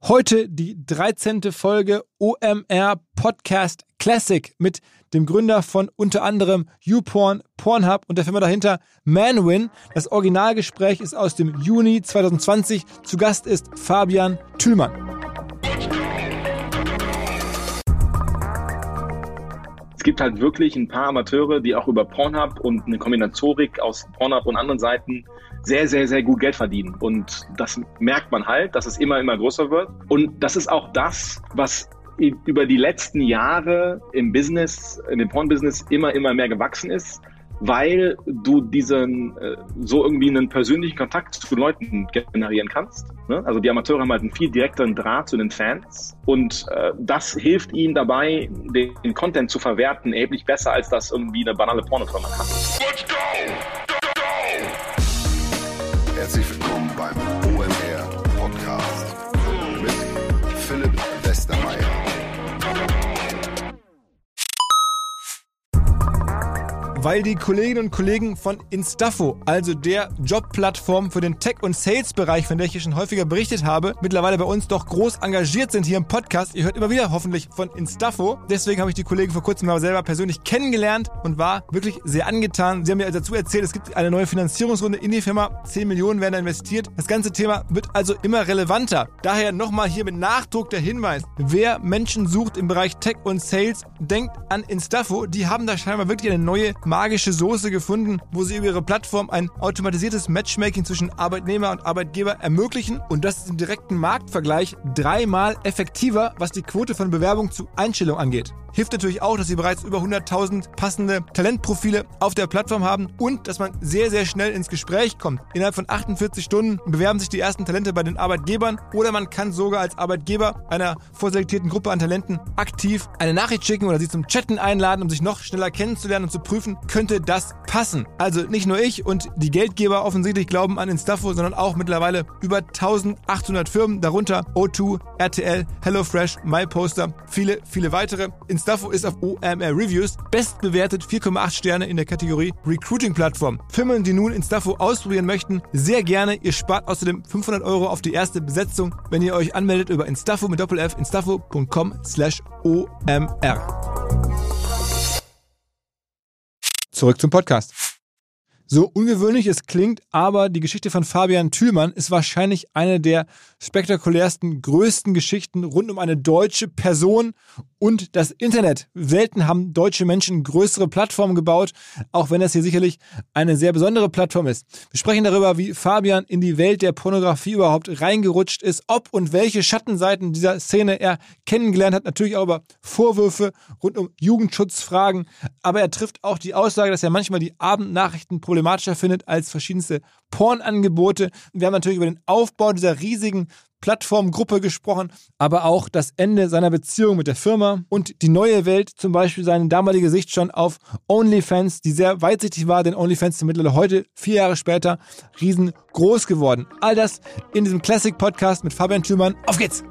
Heute die 13. Folge OMR Podcast Classic mit dem Gründer von unter anderem YouPorn, Pornhub und der Firma dahinter Manwin. Das Originalgespräch ist aus dem Juni 2020. Zu Gast ist Fabian Tühlmann. Es gibt halt wirklich ein paar Amateure, die auch über Pornhub und eine Kombinatorik aus Pornhub und anderen Seiten sehr, sehr, sehr gut Geld verdienen. Und das merkt man halt, dass es immer, immer größer wird. Und das ist auch das, was über die letzten Jahre im Business, in dem Porn-Business immer, immer mehr gewachsen ist, weil du so irgendwie einen persönlichen Kontakt zu Leuten generieren kannst. Ne? Also die Amateure haben halt einen viel direkteren Draht zu den Fans und das hilft ihnen dabei, den Content zu verwerten, erheblich besser, als das irgendwie eine banale Pornofirma kann. Let's go! Herzlich willkommen beim OMR Podcast mit Philipp Westermeier. Weil die Kolleginnen und Kollegen von Instafo, also der Jobplattform für den Tech- und Sales-Bereich, von der ich hier schon häufiger berichtet habe, mittlerweile bei uns doch groß engagiert sind hier im Podcast. Ihr hört immer wieder hoffentlich von Instafo. Deswegen habe ich die Kollegen vor kurzem mal selber persönlich kennengelernt und war wirklich sehr angetan. Sie haben mir dazu erzählt, es gibt eine neue Finanzierungsrunde in die Firma. 10 Millionen werden da investiert. Das ganze Thema wird also immer relevanter. Daher nochmal hier mit Nachdruck der Hinweis. Wer Menschen sucht im Bereich Tech und Sales, denkt an Instafo. Die haben da scheinbar wirklich eine neue magische Soße gefunden, wo sie über ihre Plattform ein automatisiertes Matchmaking zwischen Arbeitnehmer und Arbeitgeber ermöglichen und das ist im direkten Marktvergleich 3-mal effektiver, was die Quote von Bewerbung zu Einstellung angeht. Hilft natürlich auch, dass sie bereits über 100.000 passende Talentprofile auf der Plattform haben und dass man sehr, sehr schnell ins Gespräch kommt. Innerhalb von 48 Stunden bewerben sich die ersten Talente bei den Arbeitgebern oder man kann sogar als Arbeitgeber einer vorselektierten Gruppe an Talenten aktiv eine Nachricht schicken oder sie zum Chatten einladen, um sich noch schneller kennenzulernen und zu prüfen, könnte das passen. Also nicht nur ich und die Geldgeber offensichtlich glauben an Instafo, sondern auch mittlerweile über 1.800 Firmen, darunter O2, RTL, HelloFresh, MyPoster, viele, viele weitere. Instafo ist auf OMR Reviews bestbewertet, 4,8 Sterne in der Kategorie Recruiting-Plattform. Firmen, die nun Instafo ausprobieren möchten, sehr gerne. Ihr spart außerdem 500 € auf die erste Besetzung, wenn ihr euch anmeldet über Instafo mit Doppel-F, instafo.com/OMR. Zurück zum Podcast. So ungewöhnlich es klingt, aber die Geschichte von Fabian Tühlmann ist wahrscheinlich eine der spektakulärsten, größten Geschichten rund um eine deutsche Person und das Internet. Selten haben deutsche Menschen größere Plattformen gebaut, auch wenn das hier sicherlich eine sehr besondere Plattform ist. Wir sprechen darüber, wie Fabian in die Welt der Pornografie überhaupt reingerutscht ist, ob und welche Schattenseiten dieser Szene er kennengelernt hat, natürlich auch über Vorwürfe rund um Jugendschutzfragen, aber er trifft auch die Aussage, dass er manchmal die Abendnachrichten problematischer findet als verschiedenste Pornangebote. Wir haben natürlich über den Aufbau dieser riesigen Plattformgruppe gesprochen, aber auch das Ende seiner Beziehung mit der Firma und die neue Welt, zum Beispiel seine damalige Sicht schon auf OnlyFans, die sehr weitsichtig war, denn OnlyFans ist mittlerweile heute, 4 Jahre später, riesengroß geworden. All das in diesem Classic-Podcast mit Fabian Tühlmann. Auf geht's!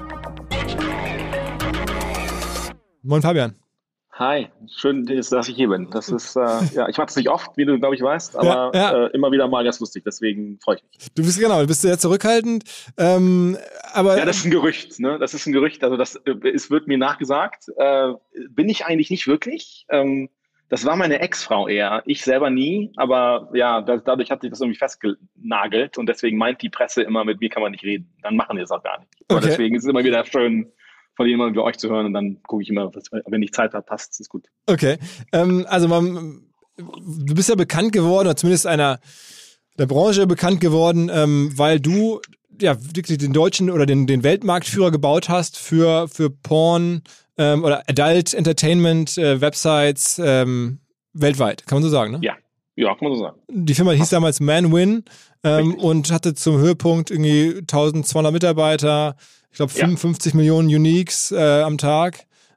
Moin Fabian. Hi, schön, dass ich hier bin. Das ist, ich mache das nicht oft, wie du, glaube ich, weißt, aber immer wieder mal ganz lustig, deswegen freue ich mich. Du bist sehr zurückhaltend, aber... Ja, das ist ein Gerücht, ne? Das ist ein Gerücht, also es wird mir nachgesagt. Bin ich eigentlich nicht wirklich. Das war meine Ex-Frau eher, ich selber nie, aber ja, dadurch hat sich das irgendwie festgenagelt und deswegen meint die Presse immer, mit mir kann man nicht reden. Dann machen die es auch gar nicht. Aber deswegen ist es immer wieder schön, von jemandem wie euch zu hören und dann gucke ich immer, wenn ich Zeit habe, passt, ist gut. Okay, also du bist ja bekannt geworden, oder zumindest der Branche bekannt geworden, weil du ja wirklich den deutschen oder den Weltmarktführer gebaut hast für Porn oder Adult Entertainment Websites weltweit, kann man so sagen, ne? Ja, kann man so sagen. Die Firma hieß damals Manwin und hatte zum Höhepunkt irgendwie 1200 Mitarbeiter, ich glaube 55 Millionen Uniques am Tag.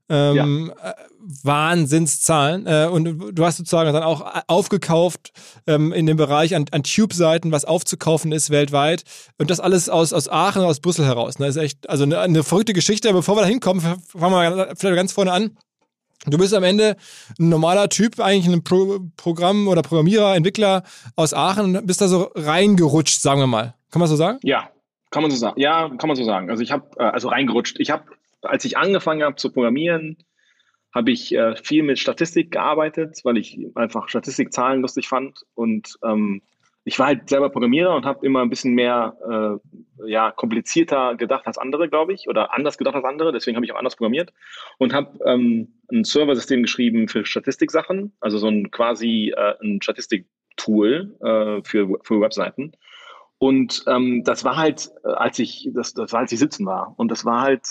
Wahnsinnszahlen. Und du hast sozusagen dann auch aufgekauft in dem Bereich an Tube-Seiten, was aufzukaufen ist weltweit. Und das alles aus Aachen, aus Brüssel heraus. Das ist echt also eine verrückte Geschichte. Bevor wir da hinkommen, fangen wir vielleicht ganz vorne an. Du bist am Ende ein normaler Typ, eigentlich ein Programm- oder Programmierer, Entwickler aus Aachen und bist da so reingerutscht, sagen wir mal. Kann man so sagen? Ja, Kann man so sagen. Ja, kann man so sagen. Also ich habe also reingerutscht. Als ich angefangen habe zu programmieren, habe ich viel mit Statistik gearbeitet, weil ich einfach Statistikzahlen lustig fand. Und ich war halt selber Programmierer und habe immer ein bisschen mehr komplizierter gedacht als andere, glaube ich, oder anders gedacht als andere. Deswegen habe ich auch anders programmiert und habe ein Serversystem geschrieben für Statistiksachen, also so ein quasi ein Statistik-Tool für Webseiten. Und das war halt, das war, als ich 17 war. Und das war halt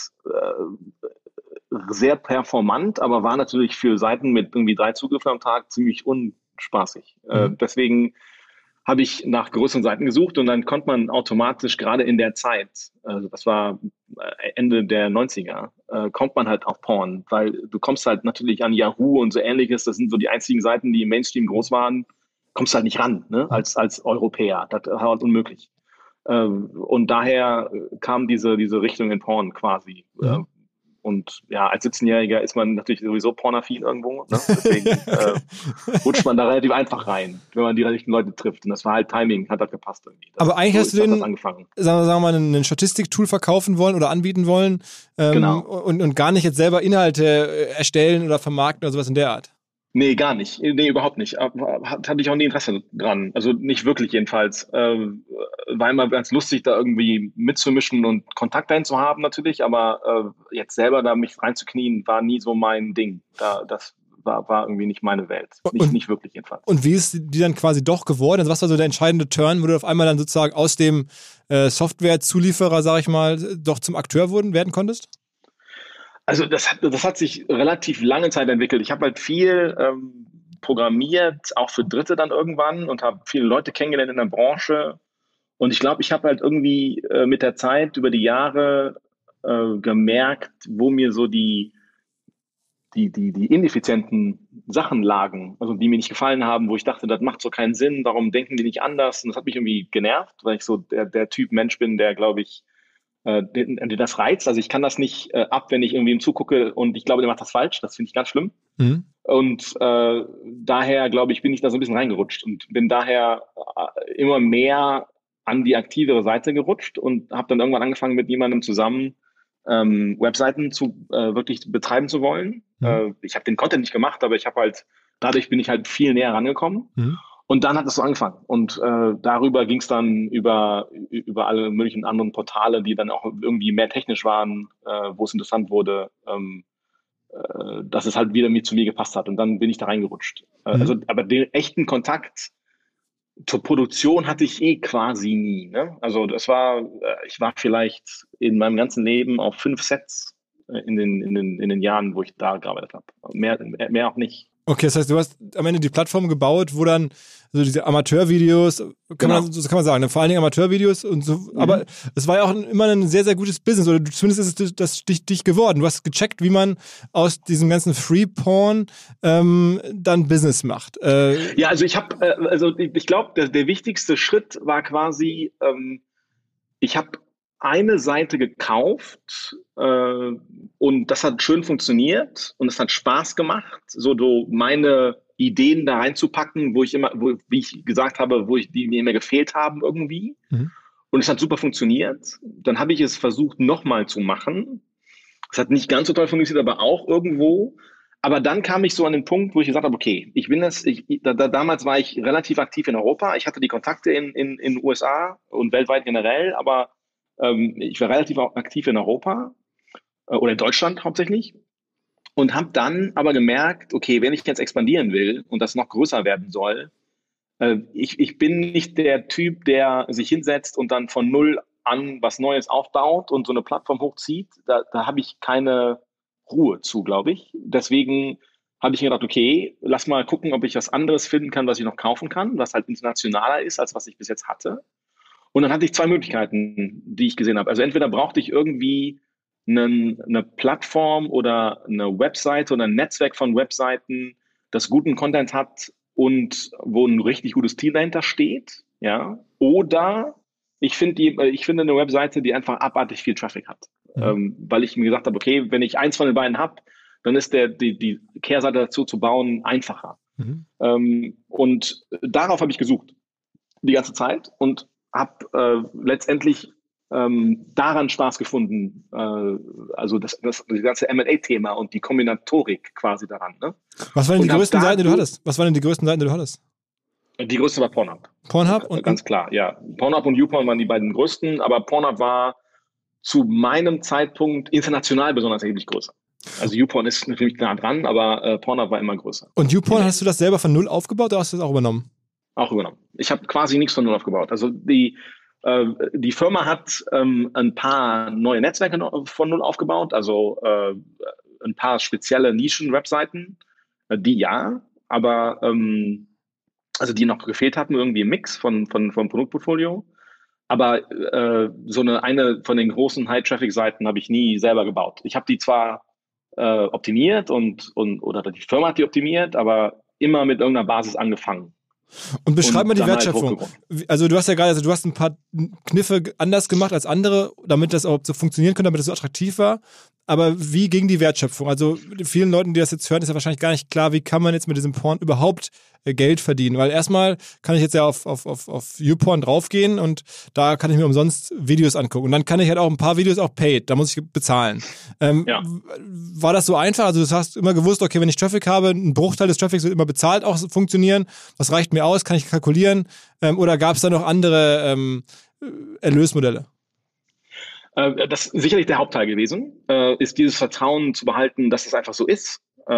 sehr performant, aber war natürlich für Seiten mit irgendwie 3 Zugriffen am Tag ziemlich unspaßig. Deswegen habe ich nach größeren Seiten gesucht und dann konnte man automatisch gerade in der Zeit, also das war Ende der 90er, kommt man halt auf Porn, weil du kommst halt natürlich an Yahoo und so Ähnliches, das sind so die einzigen Seiten, die im Mainstream groß waren, kommst halt nicht ran, ne, als Europäer, das war halt unmöglich. Und daher kam diese Richtung in Porn quasi. Und ja, als 17-Jähriger ist man natürlich sowieso pornaffin irgendwo. Ne? Deswegen rutscht man da relativ einfach rein, wenn man die richtigen Leute trifft. Und das war halt Timing, hat halt gepasst irgendwie. Aber eigentlich hast du sagen wir mal, ein Statistiktool verkaufen wollen oder anbieten wollen genau. und gar nicht jetzt selber Inhalte erstellen oder vermarkten oder sowas in der Art. Nee, gar nicht. Nee, überhaupt nicht. Hatte ich auch nie Interesse dran. Also nicht wirklich jedenfalls. War immer ganz lustig, da irgendwie mitzumischen und Kontakt dahin zu haben natürlich, aber jetzt selber da mich reinzuknien, war nie so mein Ding. Das war irgendwie nicht meine Welt. Nicht wirklich jedenfalls. Und wie ist die dann quasi doch geworden? Also was war so der entscheidende Turn, wo du auf einmal dann sozusagen aus dem Software-Zulieferer, sag ich mal, doch zum Akteur werden konntest? Also das hat sich relativ lange Zeit entwickelt. Ich habe halt viel programmiert, auch für Dritte dann irgendwann und habe viele Leute kennengelernt in der Branche. Und ich glaube, ich habe halt irgendwie mit der Zeit über die Jahre gemerkt, wo mir so die ineffizienten Sachen lagen, also die mir nicht gefallen haben, wo ich dachte, das macht so keinen Sinn, warum denken die nicht anders? Und das hat mich irgendwie genervt, weil ich so der Typ Mensch bin, der, glaube ich, das reizt. Also ich kann das nicht ab, wenn ich irgendwie ihm zugucke und ich glaube, der macht das falsch. Das finde ich ganz schlimm. Und daher, glaube ich, bin ich da so ein bisschen reingerutscht und bin daher immer mehr an die aktivere Seite gerutscht und habe dann irgendwann angefangen, mit jemandem zusammen Webseiten wirklich betreiben zu wollen. Ich habe den Content nicht gemacht, aber dadurch bin ich halt viel näher rangekommen. Und dann hat es so angefangen. Und darüber ging es dann über alle möglichen anderen Portale, die dann auch irgendwie mehr technisch waren, wo es interessant wurde, dass es halt wieder zu mir gepasst hat. Und dann bin ich da reingerutscht. Aber den echten Kontakt zur Produktion hatte ich quasi nie. Ne? Also ich war vielleicht in meinem ganzen Leben auf 5 Sets in den Jahren, wo ich da gearbeitet habe. Mehr auch nicht. Okay, das heißt, du hast am Ende die Plattform gebaut, wo dann so diese Amateurvideos, kann man sagen, vor allen Dingen Amateurvideos und so, aber es war ja auch immer ein sehr, sehr gutes Business, oder zumindest ist es das dich geworden. Du hast gecheckt, wie man aus diesem ganzen Free-Porn dann Business macht. Ja, also ich glaube, der wichtigste Schritt war quasi, ich habe eine Seite gekauft und das hat schön funktioniert und es hat Spaß gemacht, so meine Ideen da reinzupacken, wie ich gesagt habe, die mir immer gefehlt haben irgendwie. Und es hat super funktioniert. Dann habe ich es versucht, nochmal zu machen. Es hat nicht ganz so toll funktioniert, aber auch irgendwo. Aber dann kam ich so an den Punkt, wo ich gesagt habe, okay, damals war ich relativ aktiv in Europa. Ich hatte die Kontakte in USA und weltweit generell, aber ich war relativ aktiv in Europa oder in Deutschland hauptsächlich und habe dann aber gemerkt, okay, wenn ich jetzt expandieren will und das noch größer werden soll, ich bin nicht der Typ, der sich hinsetzt und dann von null an was Neues aufbaut und so eine Plattform hochzieht. Da habe ich keine Ruhe zu, glaube ich. Deswegen habe ich mir gedacht, okay, lass mal gucken, ob ich was anderes finden kann, was ich noch kaufen kann, was halt internationaler ist, als was ich bis jetzt hatte. Und dann hatte ich 2 Möglichkeiten, die ich gesehen habe. Also entweder brauchte ich irgendwie eine Plattform oder eine Webseite oder ein Netzwerk von Webseiten, das guten Content hat und wo ein richtig gutes Team dahinter steht. Ja? Oder ich finde eine Webseite, die einfach abartig viel Traffic hat. Weil ich mir gesagt habe, okay, wenn ich eins von den beiden habe, dann ist die Kehrseite dazu zu bauen einfacher. Und darauf habe ich gesucht die ganze Zeit und habe letztendlich daran Spaß gefunden, also das ganze M&A-Thema und die Kombinatorik quasi daran. Ne? Was waren denn die größten Seiten, die du hattest? Was waren denn die größten Seiten, die du hattest? Die größte war Pornhub. Pornhub? Und ganz klar, ja. Pornhub und YouPorn waren die beiden größten, aber Pornhub war zu meinem Zeitpunkt international besonders erheblich größer. Also YouPorn ist natürlich nah dran, aber Pornhub war immer größer. Und YouPorn, hast du das selber von null aufgebaut oder hast du das auch übernommen? Auch übernommen. Ich habe quasi nichts von null aufgebaut. Also die Firma hat ein paar neue Netzwerke von null aufgebaut, also ein paar spezielle Nischen-Webseiten, die ja, aber also die noch gefehlt hatten, irgendwie im Mix vom Produktportfolio. Aber so eine von den großen High-Traffic-Seiten habe ich nie selber gebaut. Ich habe die zwar optimiert oder die Firma hat die optimiert, aber immer mit irgendeiner Basis angefangen. Und beschreib mal die Wertschöpfung. Also du hast ja gerade, du hast ein paar Kniffe anders gemacht als andere, damit das auch so funktionieren könnte, damit das so attraktiv war. Aber wie ging die Wertschöpfung? Also vielen Leuten, die das jetzt hören, ist ja wahrscheinlich gar nicht klar, wie kann man jetzt mit diesem Porn überhaupt Geld verdienen? Weil erstmal kann ich jetzt ja auf YouPorn draufgehen und da kann ich mir umsonst Videos angucken. Und dann kann ich halt auch ein paar Videos auch paid, da muss ich bezahlen. War das so einfach? Also du hast immer gewusst, okay, wenn ich Traffic habe, ein Bruchteil des Traffics wird immer bezahlt auch funktionieren. Was reicht mir aus? Kann ich kalkulieren? Oder gab es da noch andere Erlösmodelle? Das ist sicherlich der Hauptteil gewesen, ist dieses Vertrauen zu behalten, dass es einfach so ist,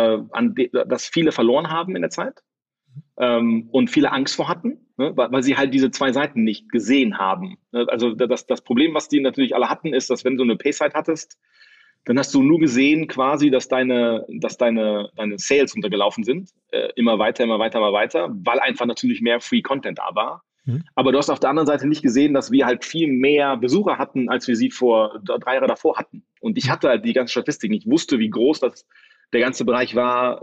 dass viele verloren haben in der Zeit und viele Angst vor hatten, ne, weil sie halt diese zwei Seiten nicht gesehen haben. Also das Problem, was die natürlich alle hatten, ist, dass wenn du eine Pay-Site hattest, dann hast du nur gesehen quasi, dass deine Sales runtergelaufen sind, immer weiter, weil einfach natürlich mehr Free Content da war. Aber du hast auf der anderen Seite nicht gesehen, dass wir halt viel mehr Besucher hatten, als wir sie vor 3 Jahre davor hatten. Und ich hatte halt die ganze Statistik. Ich wusste, wie groß der ganze Bereich war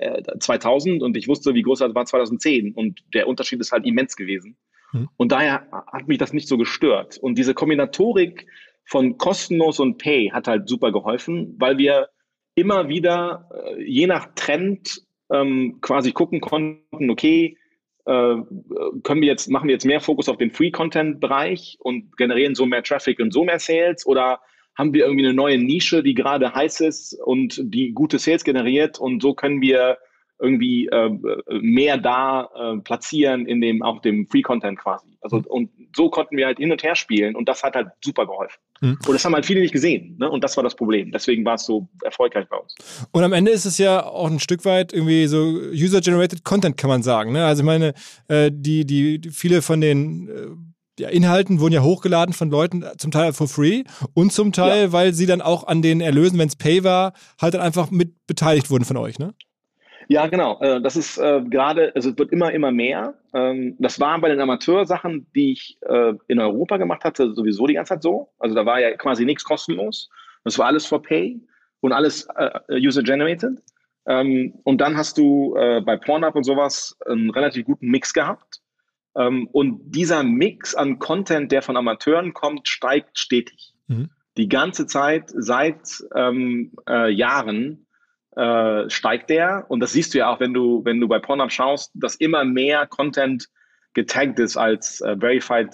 2000 und ich wusste, wie groß das war 2010. Und der Unterschied ist halt immens gewesen. Und daher hat mich das nicht so gestört. Und diese Kombinatorik von kostenlos und Pay hat halt super geholfen, weil wir immer wieder je nach Trend quasi gucken konnten, okay, machen wir jetzt mehr Fokus auf den Free-Content-Bereich und generieren so mehr Traffic und so mehr Sales, oder haben wir irgendwie eine neue Nische, die gerade heiß ist und die gute Sales generiert, und so können wir irgendwie mehr da platzieren in auch dem Free-Content quasi. Also und so konnten wir halt hin und her spielen und das hat halt super geholfen. Und das haben halt viele nicht gesehen, ne? Und das war das Problem. Deswegen war es so erfolgreich bei uns. Und am Ende ist es ja auch ein Stück weit irgendwie so User-Generated Content, kann man sagen, ne? Also ich meine, die viele von den Inhalten wurden ja hochgeladen von Leuten, zum Teil for free und zum Teil, weil sie dann auch an den Erlösen, wenn es Pay war, halt dann einfach mit beteiligt wurden von euch, ne? Ja, genau. Das ist gerade, also es wird immer mehr. Das war bei den Amateursachen, die ich in Europa gemacht hatte, sowieso die ganze Zeit so. Also da war ja quasi nichts kostenlos. Das war alles for Pay und alles User-Generated. Und dann hast du bei Pornhub und sowas einen relativ guten Mix gehabt. Und dieser Mix an Content, der von Amateuren kommt, steigt stetig. Die ganze Zeit, seit Jahren, steigt der, und das siehst du ja auch, wenn du bei Pornhub schaust, dass immer mehr Content getaggt ist als verified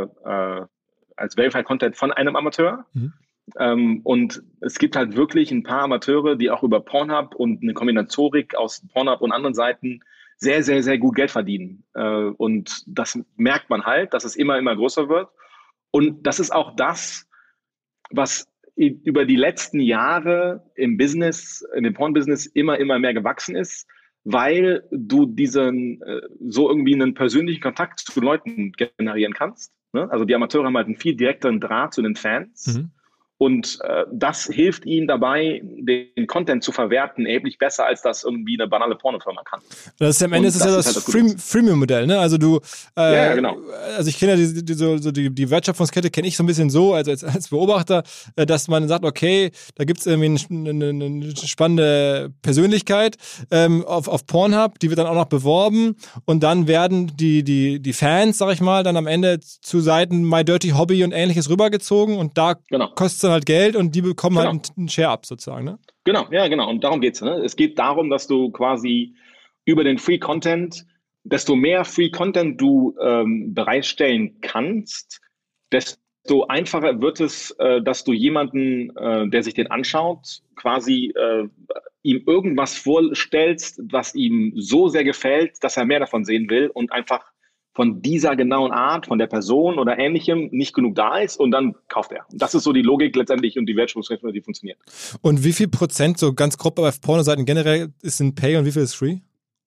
Content von einem Amateur. Und es gibt halt wirklich ein paar Amateure, die auch über Pornhub und eine Kombinatorik aus Pornhub und anderen Seiten sehr, sehr, sehr gut Geld verdienen. Und das merkt man halt, dass es immer größer wird. Und das ist auch das, was über die letzten Jahre in dem Porn-Business immer mehr gewachsen ist, weil du so irgendwie einen persönlichen Kontakt zu Leuten generieren kannst. Ne? Also die Amateure haben halt einen viel direkteren Draht zu den Fans. Und das hilft ihnen dabei, den Content zu verwerten, erheblich besser, als das irgendwie eine banale Pornofirma kann. Das ist am Ende ist das Freemium-Modell, ne? Also du, ja, genau. Also ich kenne ja die Wertschöpfungskette kenne ich so ein bisschen so, als Beobachter, dass man sagt, okay, da gibt es irgendwie eine spannende Persönlichkeit auf Pornhub, die wird dann auch noch beworben, und dann werden die Fans, sag ich mal, dann am Ende zu Seiten My Dirty Hobby und Ähnliches rübergezogen, und da kostet es dann halt Geld und die bekommen halt einen Share ab sozusagen, ne? Genau, ja, genau. Und darum geht's. Ne? Es geht darum, dass du quasi über den Free Content, desto mehr Free Content du bereitstellen kannst, desto desto einfacher wird es, dass du jemanden, der sich den anschaut, quasi ihm irgendwas vorstellst, was ihm so sehr gefällt, dass er mehr davon sehen will und einfach von dieser genauen Art, von der Person oder Ähnlichem nicht genug da ist und dann kauft er. Das ist so die Logik letztendlich und die Wertschöpfungskette, die funktioniert. Und wie viel Prozent, so ganz grob bei Pornoseiten generell, ist in Pay und wie viel ist Free?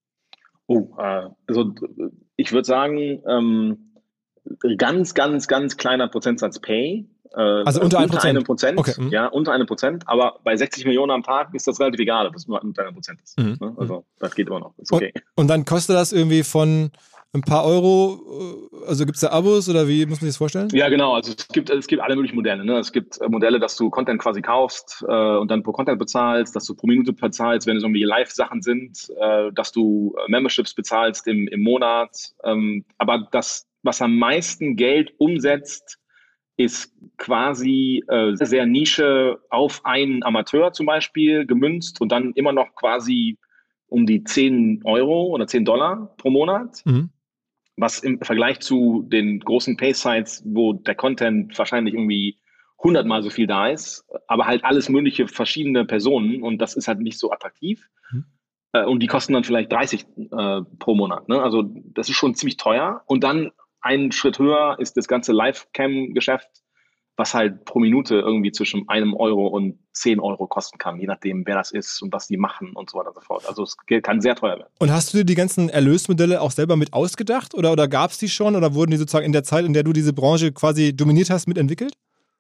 Also ich würde sagen, ganz, ganz, ganz kleiner Prozentsatz Pay. Also unter 1%? Unter 1%, okay. Ja, unter 1%, aber bei 60 Millionen am Tag ist das relativ egal, ob es nur unter 1% ist. Ne? Also das geht immer noch, ist okay. Und dann kostet das irgendwie von ein paar Euro, also gibt es da Abos oder wie muss man sich das vorstellen? Ja, genau, also es gibt alle möglichen Modelle. Ne? Es gibt Modelle, dass du Content quasi kaufst und dann pro Content bezahlst, dass du pro Minute bezahlst, wenn es irgendwie Live-Sachen sind, dass du Memberships bezahlst im Monat. Aber das, was am meisten Geld umsetzt, ist quasi sehr, sehr Nische auf einen Amateur zum Beispiel gemünzt und dann immer noch quasi um die 10 Euro oder $10 pro Monat. Was im Vergleich zu den großen Pay-Sites, wo der Content wahrscheinlich irgendwie 100-mal so viel da ist, aber halt alles mögliche verschiedene Personen und das ist halt nicht so attraktiv. Und die kosten dann vielleicht 30 pro Monat. Ne? Also das ist schon ziemlich teuer. Und dann einen Schritt höher ist das ganze Live-Cam-Geschäft, was halt pro Minute irgendwie zwischen 1 Euro und 10 Euro kosten kann, je nachdem, wer das ist und was die machen und so weiter und so fort. Also es kann sehr teuer werden. Und hast du dir die ganzen Erlösmodelle auch selber mit ausgedacht oder gab es die schon oder wurden die sozusagen in der Zeit, in der du diese Branche quasi dominiert hast, mitentwickelt?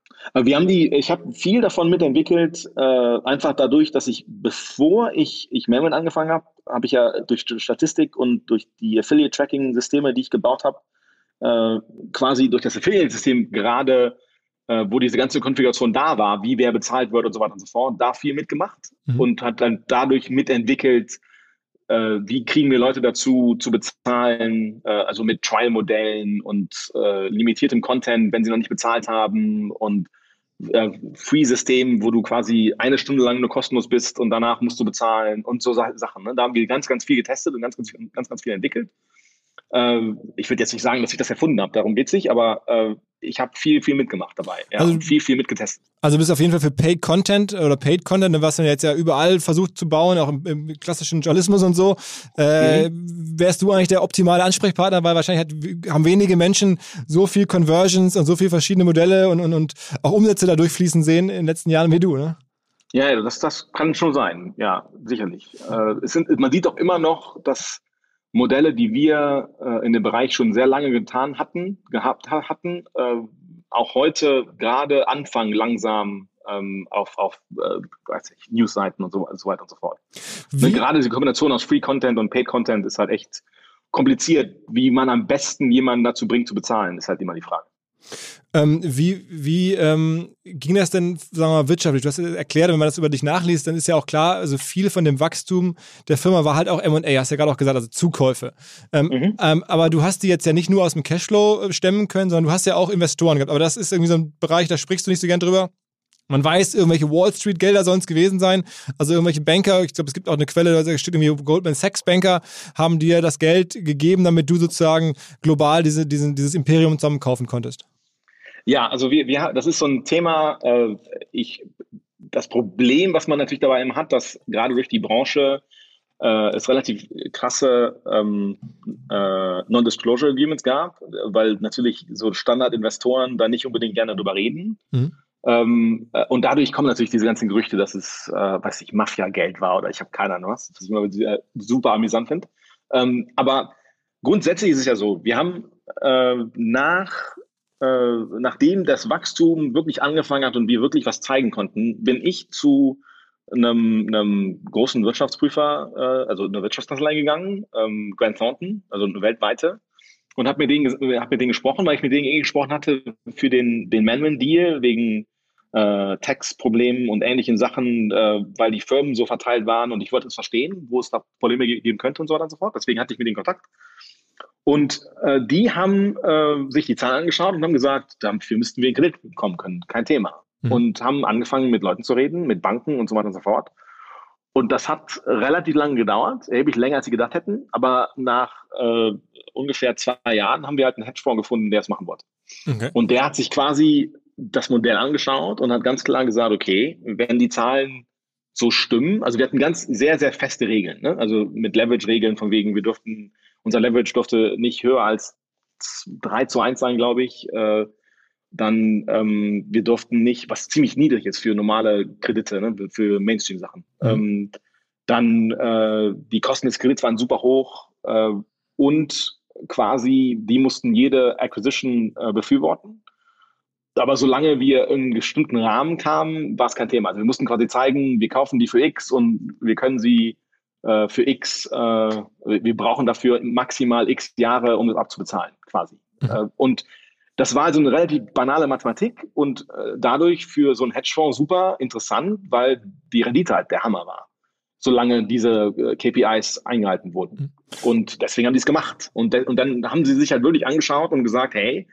Ich habe viel davon mitentwickelt, einfach dadurch, dass bevor ich Mailman angefangen habe, habe ich ja durch Statistik und durch die Affiliate-Tracking-Systeme, die ich gebaut habe, quasi durch das Affiliate-System gerade, wo diese ganze Konfiguration da war, wie wer bezahlt wird und so weiter und so fort, da viel mitgemacht und hat dann dadurch mitentwickelt, wie kriegen wir Leute dazu zu bezahlen, also mit Trial-Modellen und limitiertem Content, wenn sie noch nicht bezahlt haben und Free-System, wo du quasi 1 Stunde lang nur kostenlos bist und danach musst du bezahlen und so Sachen. Ne? Da haben wir ganz, ganz viel getestet und ganz, ganz viel entwickelt. Ich würde jetzt nicht sagen, dass ich das erfunden habe, darum geht es nicht, aber ich habe viel mitgemacht dabei, also, und viel mitgetestet. Also du bist auf jeden Fall für Paid Content, was man jetzt ja überall versucht zu bauen, auch im klassischen Journalismus und so. Wärst du eigentlich der optimale Ansprechpartner, weil wahrscheinlich haben wenige Menschen so viel Conversions und so viele verschiedene Modelle und auch Umsätze da durchfließen sehen in den letzten Jahren wie du, ne? Ja, das kann schon sein, ja, sicherlich. Man sieht doch immer noch, dass Modelle, die wir in dem Bereich schon sehr lange gehabt hatten, auch heute gerade anfangen langsam auf Newsseiten und so weiter und so fort. Gerade die Kombination aus Free Content und Paid Content ist halt echt kompliziert. Wie man am besten jemanden dazu bringt zu bezahlen, ist halt immer die Frage. Wie ging das denn, sagen wir mal, wirtschaftlich? Du hast erklärt, wenn man das über dich nachliest, dann ist ja auch klar, also viel von dem Wachstum der Firma war halt auch M&A, hast ja gerade auch gesagt, also Zukäufe. Aber du hast die jetzt ja nicht nur aus dem Cashflow stemmen können, sondern du hast ja auch Investoren gehabt. Aber das ist irgendwie so ein Bereich, da sprichst du nicht so gern drüber. Man weiß, irgendwelche Wall Street Gelder sollen es gewesen sein, also irgendwelche Banker, ich glaube, es gibt auch eine Quelle, da steht irgendwie Goldman Sachs Banker, haben dir das Geld gegeben, damit du sozusagen global dieses Imperium zusammenkaufen konntest. Ja, also das ist so ein Thema, das Problem, was man natürlich dabei eben hat, dass gerade durch die Branche es relativ krasse Non-Disclosure Agreements gab, weil natürlich so Standardinvestoren da nicht unbedingt gerne drüber reden. Und dadurch kommen natürlich diese ganzen Gerüchte, dass es, Mafia-Geld war oder ich habe keine Ahnung was ich immer super amüsant finde. Aber grundsätzlich ist es ja so, wir haben nachdem das Wachstum wirklich angefangen hat und wir wirklich was zeigen konnten, bin ich zu einem großen Wirtschaftsprüfer, also eine Wirtschaftskanzlei gegangen, Grant Thornton, also eine weltweite, und habe mit denen gesprochen, weil ich mit denen gesprochen hatte für den Mailman-Deal wegen Tax-Problemen und ähnlichen Sachen, weil die Firmen so verteilt waren und ich wollte es verstehen, wo es da Probleme geben könnte und so weiter und so fort. Deswegen hatte ich mit denen Kontakt. Und die haben sich die Zahlen angeschaut und haben gesagt, dafür müssten wir in Kredit bekommen können, kein Thema. Und haben angefangen mit Leuten zu reden, mit Banken und so weiter und so fort. Und das hat relativ lange gedauert, erheblich länger als sie gedacht hätten, aber nach ungefähr 2 Jahren haben wir halt einen Hedgefonds gefunden, der es machen wollte. Okay. Und der hat sich quasi das Modell angeschaut und hat ganz klar gesagt, okay, wenn die Zahlen so stimmen, also wir hatten ganz sehr, sehr feste Regeln, ne? Also mit Leverage-Regeln von wegen, unser Leverage durfte nicht höher als 3:1 sein, glaube ich. Dann wir durften nicht, was ziemlich niedrig ist für normale Kredite, ne, für Mainstream-Sachen. Dann die Kosten des Kredits waren super hoch und quasi, die mussten jede Acquisition befürworten. Aber solange wir in einen bestimmten Rahmen kamen, war es kein Thema. Also wir mussten quasi zeigen, wir kaufen die für X und wir können sie für X, wir brauchen dafür maximal X Jahre, um das abzubezahlen, quasi. Und das war also eine relativ banale Mathematik und dadurch für so einen Hedgefonds super interessant, weil die Rendite halt der Hammer war, solange diese KPIs eingehalten wurden. Und deswegen haben die es gemacht. Und dann haben sie sich halt wirklich angeschaut und gesagt, hey,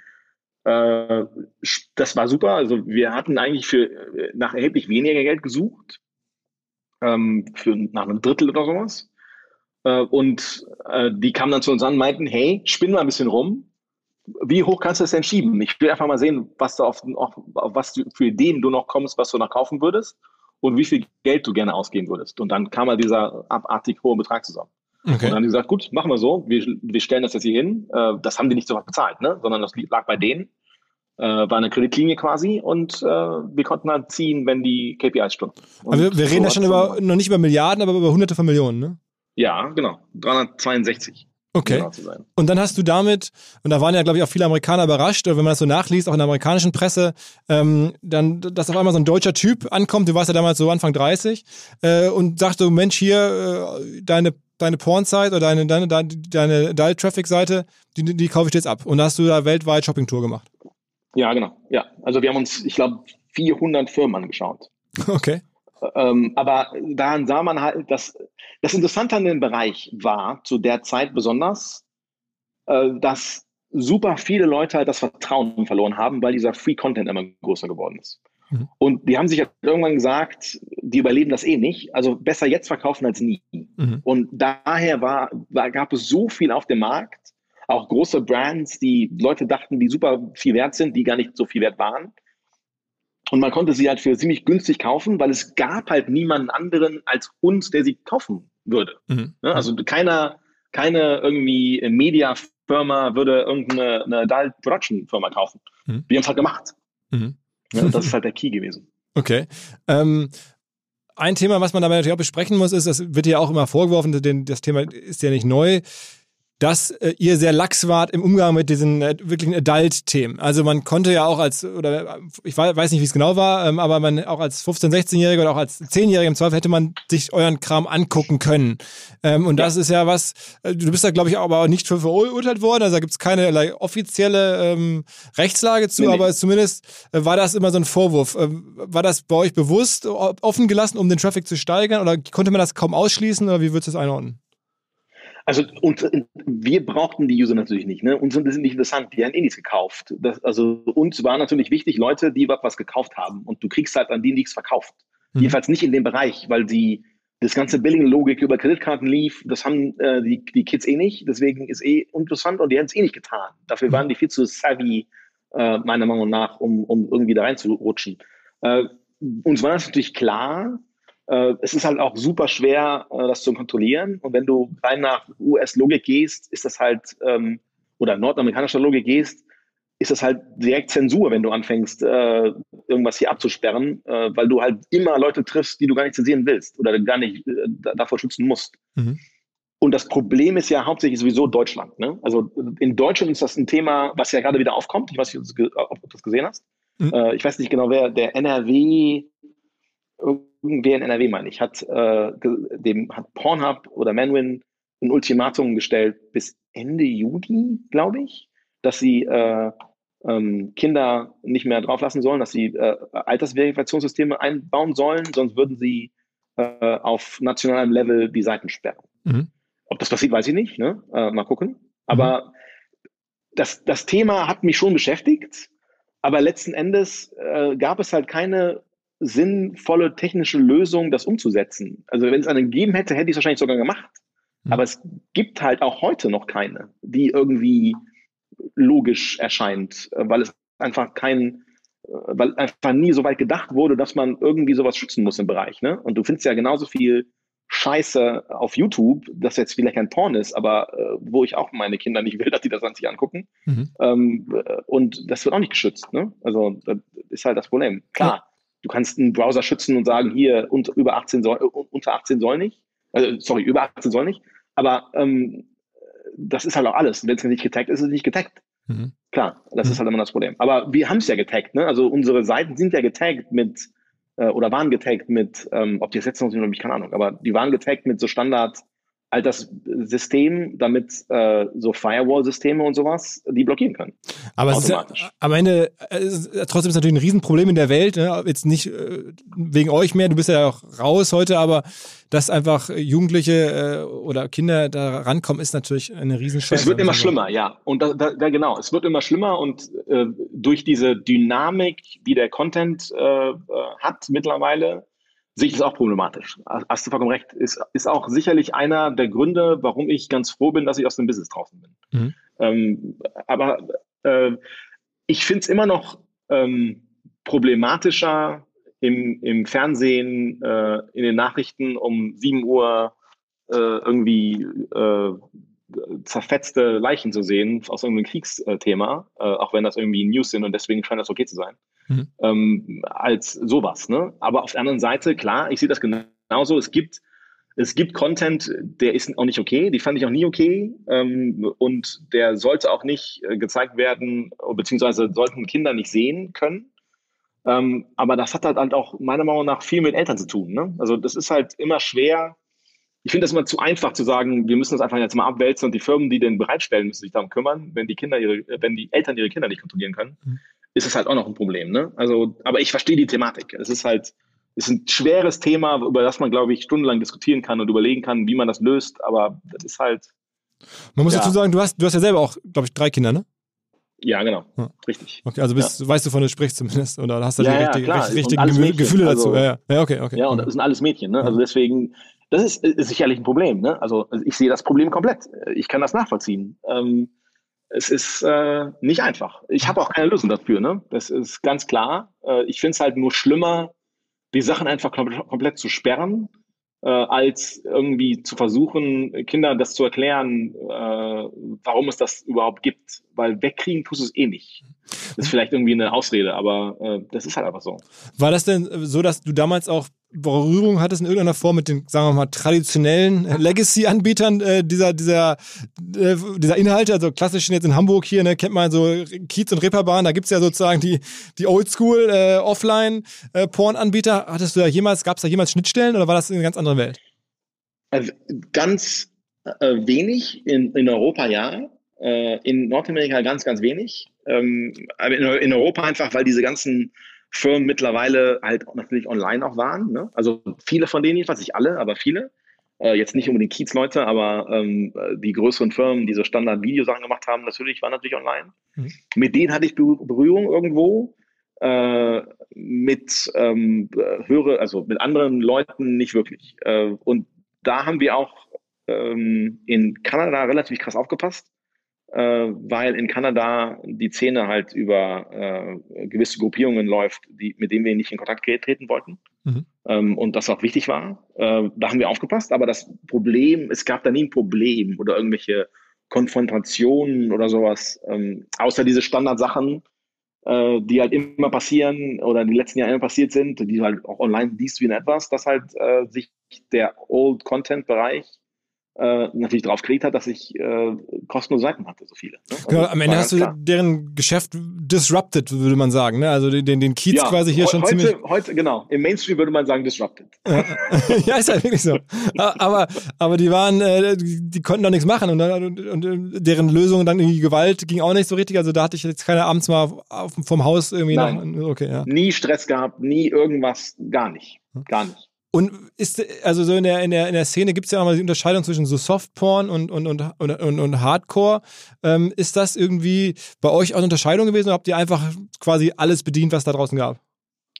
das war super. Also wir hatten eigentlich nach erheblich weniger Geld gesucht, nach einem Drittel oder sowas. Und die kamen dann zu uns an und meinten, hey, spinn mal ein bisschen rum. Wie hoch kannst du das denn schieben? Ich will einfach mal sehen, was du auf was du für Ideen du noch kommst, was du noch kaufen würdest und wie viel Geld du gerne ausgeben würdest. Und dann kam halt dieser abartig hohe Betrag zusammen. Okay. Und dann haben die gesagt, gut, machen wir so, wir stellen das jetzt hier hin. Das haben die nicht sofort bezahlt, ne? Sondern das lag bei denen. War eine Kreditlinie quasi und wir konnten halt ziehen, wenn die KPIs stimmen. Also wir reden ja schon noch nicht über Milliarden, aber über Hunderte von Millionen, ne? Ja, genau. 362. Okay. Und dann hast du damit, und da waren ja, glaube ich, auch viele Amerikaner überrascht, oder wenn man das so nachliest, auch in der amerikanischen Presse, dann, dass auf einmal so ein deutscher Typ ankommt, du warst ja damals so Anfang 30, und sagt so, Mensch, hier, deine Porn-Site oder deine Adult-Traffic-Seite, die kaufe ich dir jetzt ab. Und da hast du da weltweit Shopping-Tour gemacht. Ja, genau. Ja, also wir haben uns, ich glaube, 400 Firmen angeschaut. Okay. Aber daran sah man halt, dass das Interessante an dem Bereich war, zu der Zeit besonders, dass super viele Leute halt das Vertrauen verloren haben, weil dieser Free Content immer größer geworden ist. Und die haben sich halt irgendwann gesagt, die überleben das eh nicht, also besser jetzt verkaufen als nie. Und daher gab es so viel auf dem Markt, auch große Brands, die Leute dachten, die super viel wert sind, die gar nicht so viel wert waren. Und man konnte sie halt für ziemlich günstig kaufen, weil es gab halt niemanden anderen als uns, der sie kaufen würde. Also keine irgendwie Media-Firma würde irgendeine Adult-Production-Firma kaufen. Wir haben es halt gemacht. Ja, das ist halt der Key gewesen. Okay. Ein Thema, was man dabei natürlich auch besprechen muss, ist, das wird ja auch immer vorgeworfen, das Thema ist ja nicht neu, dass ihr sehr lax wart im Umgang mit diesen wirklichen Adult-Themen. Also man konnte ja auch ich weiß nicht, wie es genau war, aber man auch als 15-, 16-Jähriger oder auch als 10-Jähriger im Zweifel hätte man sich euren Kram angucken können. Und das ist ja was, du bist da, glaube ich, aber auch nicht für verurteilt worden, also da gibt es keine offizielle Rechtslage zu, nee. Aber zumindest war das immer so ein Vorwurf. War das bei euch bewusst offen gelassen, um den Traffic zu steigern, oder konnte man das kaum ausschließen, oder wie würdest du das einordnen? Also wir brauchten die User natürlich nicht, ne? Uns sind das nicht interessant, die haben eh nichts gekauft. Also uns war natürlich wichtig, Leute, die was gekauft haben, und du kriegst halt an die nichts verkauft. Jedenfalls nicht in dem Bereich, weil das ganze Billing-Logik über Kreditkarten lief, das haben die Kids eh nicht, deswegen ist eh interessant und die haben es eh nicht getan. Dafür waren die viel zu savvy, meiner Meinung nach, um irgendwie da reinzurutschen. Uns war das natürlich klar. Es ist halt auch super schwer, das zu kontrollieren. Und wenn du rein nach US-Logik gehst, ist das halt, oder nordamerikanischer Logik gehst, ist das halt direkt Zensur, wenn du anfängst, irgendwas hier abzusperren, weil du halt immer Leute triffst, die du gar nicht zensieren willst oder gar nicht davor schützen musst. Und das Problem ist ja hauptsächlich sowieso Deutschland, ne? Also in Deutschland ist das ein Thema, was ja gerade wieder aufkommt. Ich weiß nicht, ob du das gesehen hast. Ich weiß nicht genau, wer der NRW... Irgendwer in NRW, meine ich, hat Pornhub oder Manwin ein Ultimatum gestellt bis Ende Juni, glaube ich, dass sie Kinder nicht mehr drauf lassen sollen, dass sie Altersverifikationssysteme einbauen sollen, sonst würden sie auf nationalem Level die Seiten sperren. Ob das passiert, weiß ich nicht, ne? Mal gucken. Aber das Thema hat mich schon beschäftigt, aber letzten Endes gab es halt keine sinnvolle technische Lösung, das umzusetzen. Also wenn es eine gegeben hätte, hätte ich es wahrscheinlich sogar gemacht. Aber es gibt halt auch heute noch keine, die irgendwie logisch erscheint, weil einfach nie so weit gedacht wurde, dass man irgendwie sowas schützen muss im Bereich. Ne? Und du findest ja genauso viel Scheiße auf YouTube, das jetzt vielleicht kein Porn ist, aber wo ich auch meine Kinder nicht will, dass die das an sich angucken. Und das wird auch nicht geschützt. Ne? Also das ist halt das Problem. Klar, du kannst einen Browser schützen und sagen, hier unter 18 soll nicht. Über 18 soll nicht. Aber das ist halt auch alles. Wenn es nicht getaggt ist, ist es nicht getaggt. Klar, das ist halt immer das Problem. Aber wir haben es ja getaggt. Ne? Also unsere Seiten sind ja getaggt mit oder waren getaggt mit, ob die es jetzt noch sind, keine Ahnung, aber die waren getaggt mit so Standard-System, damit so Firewall-Systeme und sowas die blockieren können. Aber es ist ja, am Ende trotzdem ist natürlich ein Riesenproblem in der Welt, ne? Jetzt nicht wegen euch mehr, du bist ja auch raus heute, aber dass einfach Jugendliche oder Kinder da rankommen, ist natürlich eine Riesenscheiße. Es wird immer schlimmer, ja. Und genau, es wird immer schlimmer und durch diese Dynamik, die der Content hat mittlerweile, sehe ich das auch problematisch. Hast du vollkommen recht. Ist auch sicherlich einer der Gründe, warum ich ganz froh bin, dass ich aus dem Business draußen bin. Aber ich finde es immer noch problematischer, im Fernsehen, in den Nachrichten um 7 Uhr irgendwie zerfetzte Leichen zu sehen aus irgendeinem Kriegsthema, auch wenn das irgendwie News sind und deswegen scheint das okay zu sein, als sowas. Ne? Aber auf der anderen Seite, klar, ich sehe das genauso, es gibt Content, der ist auch nicht okay, die fand ich auch nie okay und der sollte auch nicht gezeigt werden, beziehungsweise sollten Kinder nicht sehen können. Aber das hat halt auch meiner Meinung nach viel mit Eltern zu tun. Ne? Also das ist halt immer schwer. Ich finde das immer zu einfach zu sagen, wir müssen das einfach jetzt mal abwälzen und die Firmen, die den bereitstellen, müssen sich darum kümmern. Wenn die Eltern ihre Kinder nicht kontrollieren können, ist es halt auch noch ein Problem. Ne? Also, aber ich verstehe die Thematik. Es ist ein schweres Thema, über das man, glaube ich, stundenlang diskutieren kann und überlegen kann, wie man das löst. Aber das ist halt. Man muss dazu sagen, du hast ja selber auch, glaube ich, 3 Kinder, ne? Ja, genau. Richtig. Okay, also weißt du, von du sprichst zumindest, oder hast du die richtigen Mädchen, Gefühle dazu? Ja, okay. Ja, und das sind alles Mädchen, ne? Also deswegen, das ist sicherlich ein Problem, ne? Also ich sehe das Problem komplett. Ich kann das nachvollziehen. Es ist nicht einfach. Ich habe auch keine Lösung dafür, ne? Das ist ganz klar. Ich finde es halt nur schlimmer, die Sachen einfach komplett zu sperren, als irgendwie zu versuchen, Kindern das zu erklären, warum es das überhaupt gibt. Weil wegkriegen tust du es eh nicht. Das ist vielleicht irgendwie eine Ausrede, aber das ist halt einfach so. War das denn so, dass du damals auch Berührung hattest in irgendeiner Form mit den, sagen wir mal, traditionellen Legacy-Anbietern dieser Inhalte? Also klassisch jetzt in Hamburg hier, ne, kennt man so Kiez und Reeperbahn, da gibt's ja sozusagen die Oldschool Offline-Porn-Anbieter. Gab's da jemals Schnittstellen oder war das in einer ganz anderen Welt? Also ganz wenig in Europa, ja. In Nordamerika ganz, ganz wenig. Aber in Europa einfach, weil diese ganzen Firmen mittlerweile halt natürlich online auch waren. Ne? Also viele von denen jedenfalls, nicht alle, aber viele. Jetzt nicht unbedingt Kiez-Leute, aber die größeren Firmen, die so Standard-Videosachen gemacht haben, waren natürlich online. Mit denen hatte ich Berührung irgendwo. Mit anderen Leuten nicht wirklich. Und da haben wir auch in Kanada relativ krass aufgepasst. Weil in Kanada die Szene halt über gewisse Gruppierungen läuft, mit denen wir nicht in Kontakt treten wollten. Und das auch wichtig war. Da haben wir aufgepasst, aber es gab da nie ein Problem oder irgendwelche Konfrontationen oder sowas, außer diese Standardsachen, die halt immer passieren oder in den letzten Jahren immer passiert sind, die halt auch online liest wie in etwas, dass halt sich der Old-Content-Bereich natürlich drauf gelegt hat, dass ich kostenlose Seiten hatte, so viele. Ne? Genau, am Ende hast du deren Geschäft disrupted, würde man sagen. Ne? Also den Kiez quasi hier schon ziemlich... Heute, genau. Im Mainstream würde man sagen disrupted. Ja, ist halt wirklich so. Aber die waren, die konnten doch nichts machen und deren Lösung dann irgendwie Gewalt ging auch nicht so richtig. Also da hatte ich jetzt keine abends mal vom Haus irgendwie Nie Stress gehabt, nie irgendwas, gar nicht. Gar nicht. Und also so in der Szene gibt es ja nochmal die Unterscheidung zwischen so Softporn und Hardcore. Ist das irgendwie bei euch auch eine Unterscheidung gewesen oder habt ihr einfach quasi alles bedient, was da draußen gab?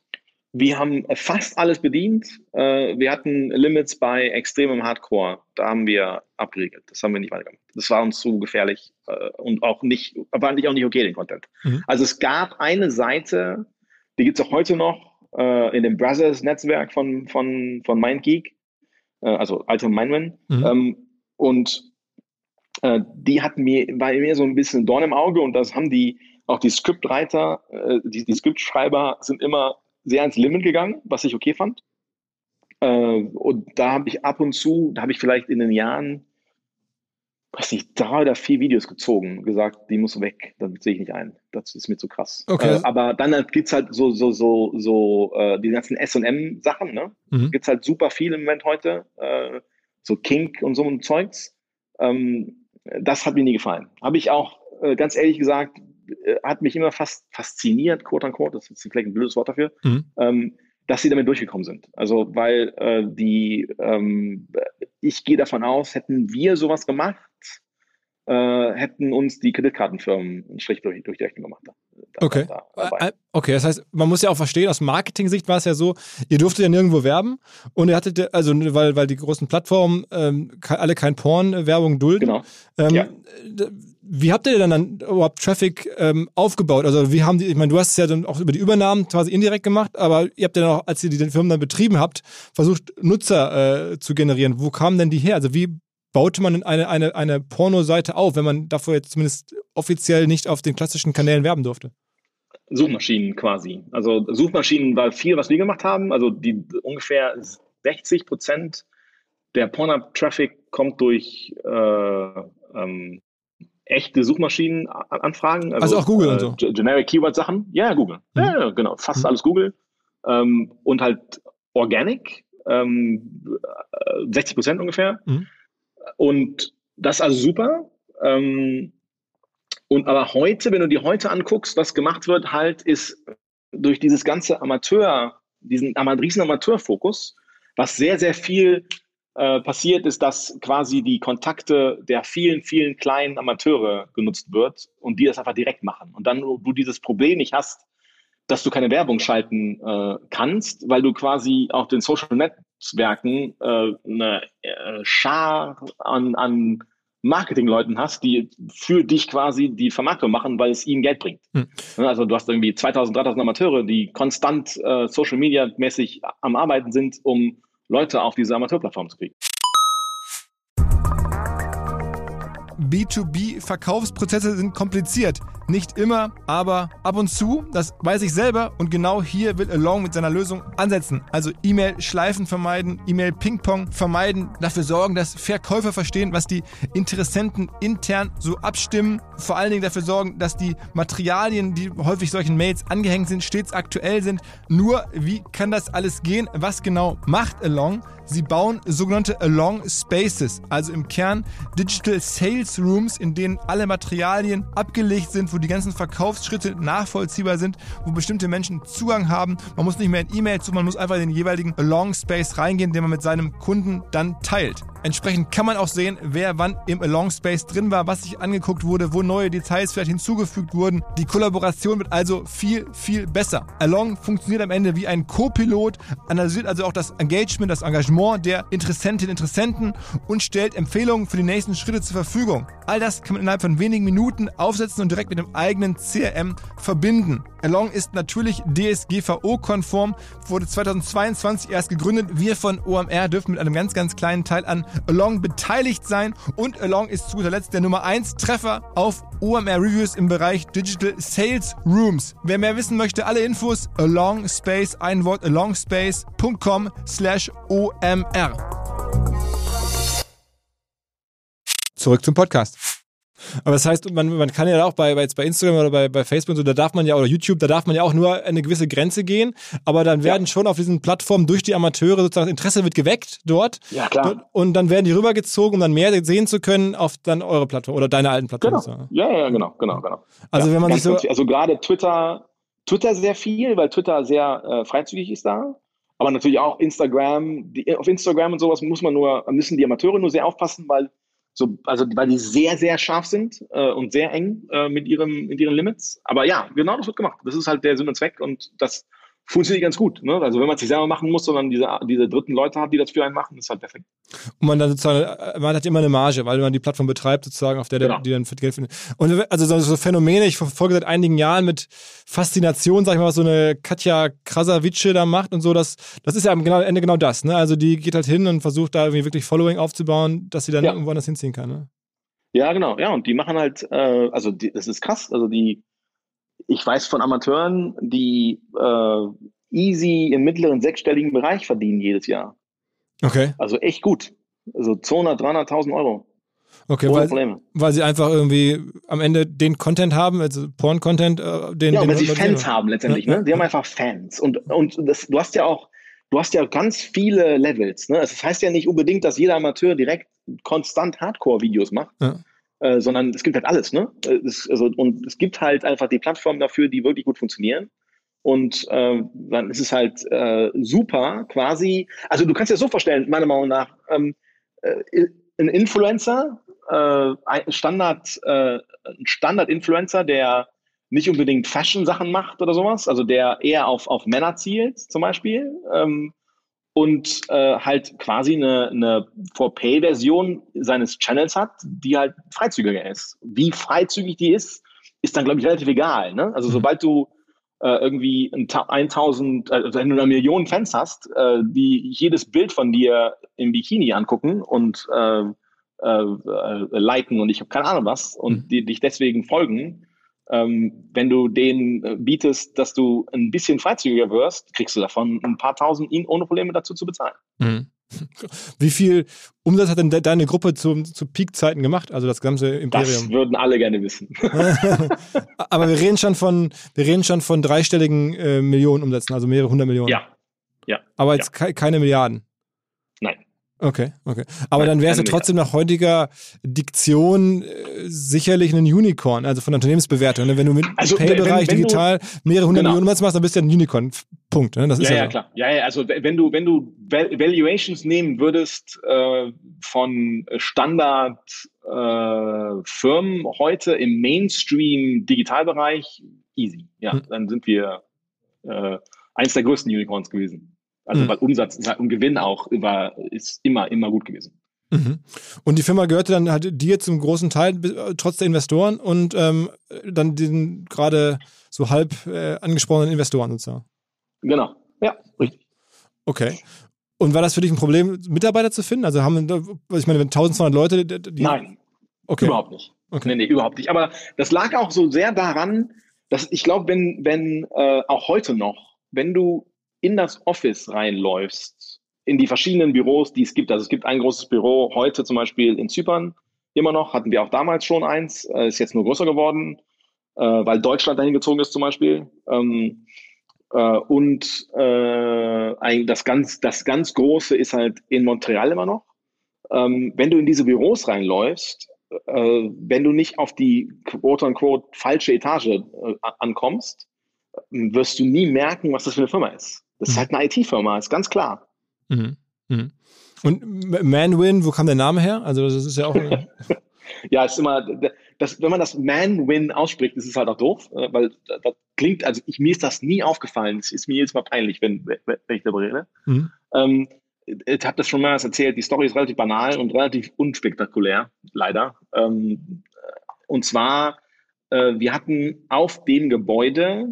Wir haben fast alles bedient. Wir hatten Limits bei extremem Hardcore. Da haben wir abgeriegelt. Das haben wir nicht weitergemacht. Das war uns zu gefährlich und war eigentlich auch nicht okay, den Content. Also es gab eine Seite, die gibt es auch heute noch in dem Brothers-Netzwerk von MindGeek, also Ultimate Mindman. Und die war mir so ein bisschen Dorn im Auge und das haben auch die Scriptwriter, die Scriptschreiber sind immer sehr ans Limit gegangen, was ich okay fand. Und da habe ich ab und zu, vielleicht in den Jahren, weiß nicht, 3 oder 4 Videos gezogen, gesagt, die muss weg, das sehe ich nicht ein. Das ist mir zu krass. Okay. Aber dann gibt es halt so die ganzen S&M-Sachen, ne? Gibt es halt super viel im Moment heute, so Kink und so ein Zeugs. Das hat mir nie gefallen. Habe ich auch, ganz ehrlich gesagt, hat mich immer fast fasziniert, quote unquote, das ist vielleicht ein blödes Wort dafür, dass sie damit durchgekommen sind. Also, weil ich gehe davon aus, hätten wir sowas gemacht, hätten uns die Kreditkartenfirmen einen Strich durch die Rechnung gemacht. Okay. Okay, das heißt, man muss ja auch verstehen, aus Marketing-Sicht war es ja so, ihr durftet ja nirgendwo werben und ihr hattet, also weil die großen Plattformen alle kein Porn-Werbung dulden. Genau. Wie habt ihr dann überhaupt Traffic aufgebaut? Also wie haben die, ich meine, du hast es ja dann auch über die Übernahmen quasi indirekt gemacht, aber ihr habt ja dann auch, als ihr die Firmen dann betrieben habt, versucht, Nutzer zu generieren. Wo kamen denn die her? Also wie baute man eine Porno-Seite auf, wenn man davor jetzt zumindest offiziell nicht auf den klassischen Kanälen werben durfte? Suchmaschinen quasi. Also Suchmaschinen war viel, was wir gemacht haben. Also die ungefähr 60% der Pornhub-Traffic kommt durch echte Suchmaschinenanfragen. Also auch Google und so? Generic Keyword-Sachen. Ja, Google. Ja, genau. Fast alles Google. Und halt Organic. 60% ungefähr. Und das ist also super. Und aber heute, wenn du dir heute anguckst, was gemacht wird, halt ist durch dieses ganze diesen riesen Amateurfokus, was sehr, sehr viel passiert, ist, dass quasi die Kontakte der vielen, vielen kleinen Amateure genutzt wird und die das einfach direkt machen. Und dann du dieses Problem nicht hast, dass du keine Werbung schalten kannst, weil du quasi auf den Social Netzwerken eine Schar an Marketingleuten hast, die für dich quasi die Vermarktung machen, weil es ihnen Geld bringt. Also du hast irgendwie 2000, 3000 Amateure, die konstant Social Media mäßig am Arbeiten sind, um Leute auf diese Amateurplattform zu kriegen. B2B-Verkaufsprozesse sind kompliziert. Nicht immer, aber ab und zu, das weiß ich selber und genau hier will Along mit seiner Lösung ansetzen. Also E-Mail-Schleifen vermeiden, E-Mail-Ping-Pong vermeiden, dafür sorgen, dass Verkäufer verstehen, was die Interessenten intern so abstimmen, vor allen Dingen dafür sorgen, dass die Materialien, die häufig solchen Mails angehängt sind, stets aktuell sind. Nur, wie kann das alles gehen? Was genau macht Along? Sie bauen sogenannte Along Spaces, also im Kern Digital Sales Rooms, in denen alle Materialien abgelegt sind, wo die ganzen Verkaufsschritte nachvollziehbar sind, wo bestimmte Menschen Zugang haben. Man muss nicht mehr in E-Mail zu, man muss einfach in den jeweiligen Along Space reingehen, den man mit seinem Kunden dann teilt. Entsprechend kann man auch sehen, wer wann im Along Space drin war, was sich angeguckt wurde, wo neue Details vielleicht hinzugefügt wurden. Die Kollaboration wird also viel, viel besser. Along funktioniert am Ende wie ein Co-Pilot, analysiert also auch das Engagement, das Engagement der Interessentinnen und Interessenten und stellt Empfehlungen für die nächsten Schritte zur Verfügung. All das kann man innerhalb von wenigen Minuten aufsetzen und direkt mit dem eigenen CRM verbinden. Along ist natürlich DSGVO-konform, wurde 2022 erst gegründet. Wir von OMR dürfen mit einem ganz, ganz kleinen Teil an Along beteiligt sein und Along ist zu guter Letzt der Nummer 1 Treffer auf OMR Reviews im Bereich Digital Sales Rooms. Wer mehr wissen möchte, alle Infos Along Space, ein Wort alongspace.com/OMR. Zurück zum Podcast. Aber das heißt, man kann ja auch bei Instagram oder bei Facebook und so, da darf man ja, oder YouTube, da darf man ja auch nur eine gewisse Grenze gehen, aber dann werden schon auf diesen Plattformen durch die Amateure sozusagen das Interesse wird geweckt dort. Ja, klar. Und dann werden die rübergezogen, um dann mehr sehen zu können auf dann eure Plattform oder deine alten Plattformen. Genau. Ja, genau. Also wenn man sich so... Also gerade Twitter sehr viel, weil Twitter sehr freizügig ist da. Aber natürlich auch Instagram. Auf Instagram und sowas müssen die Amateure nur sehr aufpassen, weil die sehr, sehr scharf sind und sehr eng mit ihren Limits. Aber ja, genau das wird gemacht. Das ist halt der Sinn und Zweck und das funktioniert ganz gut. Ne? Also wenn man es nicht selber machen muss, sondern diese dritten Leute hat, die das für einen machen, ist halt perfekt. Und man dann sozusagen, man hat immer eine Marge, weil man die Plattform betreibt, sozusagen, auf der die dann für Geld findet. Und also so Phänomene, ich verfolge seit einigen Jahren mit Faszination, sag ich mal, was so eine Katja Krasavice da macht und so, das ist ja am Ende genau das, ne? Also die geht halt hin und versucht da irgendwie wirklich Following aufzubauen, dass sie dann irgendwo anders hinziehen kann, ne? Ja, genau. Ja, und die machen halt, das ist krass, ich weiß von Amateuren, die easy im mittleren sechsstelligen Bereich verdienen jedes Jahr. Okay. Also echt gut. Also 200.000, 300.000 Euro. Okay, weil sie einfach irgendwie am Ende den Content haben, also Porn-Content, weil sie Fans haben letztendlich, ne? Die haben einfach Fans. Und du hast ja ganz viele Levels, ne? Das heißt ja nicht unbedingt, dass jeder Amateur direkt konstant Hardcore-Videos macht. Ja. Sondern es gibt halt alles, ne? Und es gibt halt einfach die Plattformen dafür, die wirklich gut funktionieren. Und dann ist es halt super quasi, also du kannst dir das so vorstellen, meiner Meinung nach, ein Influencer, ein Standard-Influencer, der nicht unbedingt Fashion-Sachen macht oder sowas, also der eher auf Männer zielt zum Beispiel, und halt quasi eine For-Pay-Version seines Channels hat, die halt freizügiger ist. Wie freizügig die ist dann, glaube ich, relativ egal. Ne? Also sobald du irgendwie 1000, wenn du eine Million Fans hast, die jedes Bild von dir im Bikini angucken und liken und ich habe keine Ahnung was und die dich deswegen folgen, wenn du denen bietest, dass du ein bisschen freizügiger wirst, kriegst du davon ein paar tausend, ihn ohne Probleme dazu zu bezahlen. Mhm. Wie viel Umsatz hat denn deine Gruppe zu Peak-Zeiten gemacht? Also das ganze Imperium? Das würden alle gerne wissen. Aber wir reden schon von dreistelligen Millionen Umsätzen, also mehrere 100 Millionen. Ja. Aber jetzt keine Milliarden. Nein. Okay. Aber dann wäre es ja trotzdem nach heutiger Diktion sicherlich ein Unicorn, also von der Unternehmensbewertung. Ne? Wenn du mit Pay-Bereich digital mehrere 100 Millionen machst, dann bist du ja ein Unicorn. Punkt. Ne? Das ist ja klar. Ja, also wenn du Valuations nehmen würdest von Standard-Firmen heute im Mainstream-Digitalbereich, easy. Ja, dann sind wir eins der größten Unicorns gewesen. Also weil Umsatz und Gewinn auch ist immer gut gewesen. Mhm. Und die Firma gehörte dann halt dir zum großen Teil, trotz der Investoren und dann den gerade so halb angesprochenen Investoren sozusagen. Genau, ja, richtig. Okay. Und war das für dich ein Problem, Mitarbeiter zu finden? Also ich meine, wenn 1200 Leute... Nein, überhaupt nicht. Okay. Nee, überhaupt nicht. Aber das lag auch so sehr daran, dass ich glaube, wenn auch heute noch, wenn du in das Office reinläufst, in die verschiedenen Büros, die es gibt. Also es gibt ein großes Büro heute zum Beispiel in Zypern, immer noch, hatten wir auch damals schon eins, ist jetzt nur größer geworden, weil Deutschland dahin gezogen ist zum Beispiel. Das ganz Große ist halt in Montreal immer noch. Wenn du in diese Büros reinläufst, wenn du nicht auf die quote-unquote falsche Etage ankommst, wirst du nie merken, was das für eine Firma ist. Das ist halt eine IT-Firma, ist ganz klar. Mhm. Mhm. Und Manwin, wo kam der Name her? Also das ist ja auch... Ja, ist immer, wenn man das Manwin ausspricht, ist es halt auch doof, weil das klingt, also mir ist das nie aufgefallen. Es ist mir jedes Mal peinlich, wenn ich darüber rede. Mhm. Ich habe das schon mehrmals erzählt, die Story ist relativ banal und relativ unspektakulär, leider. Und zwar, wir hatten auf dem Gebäude,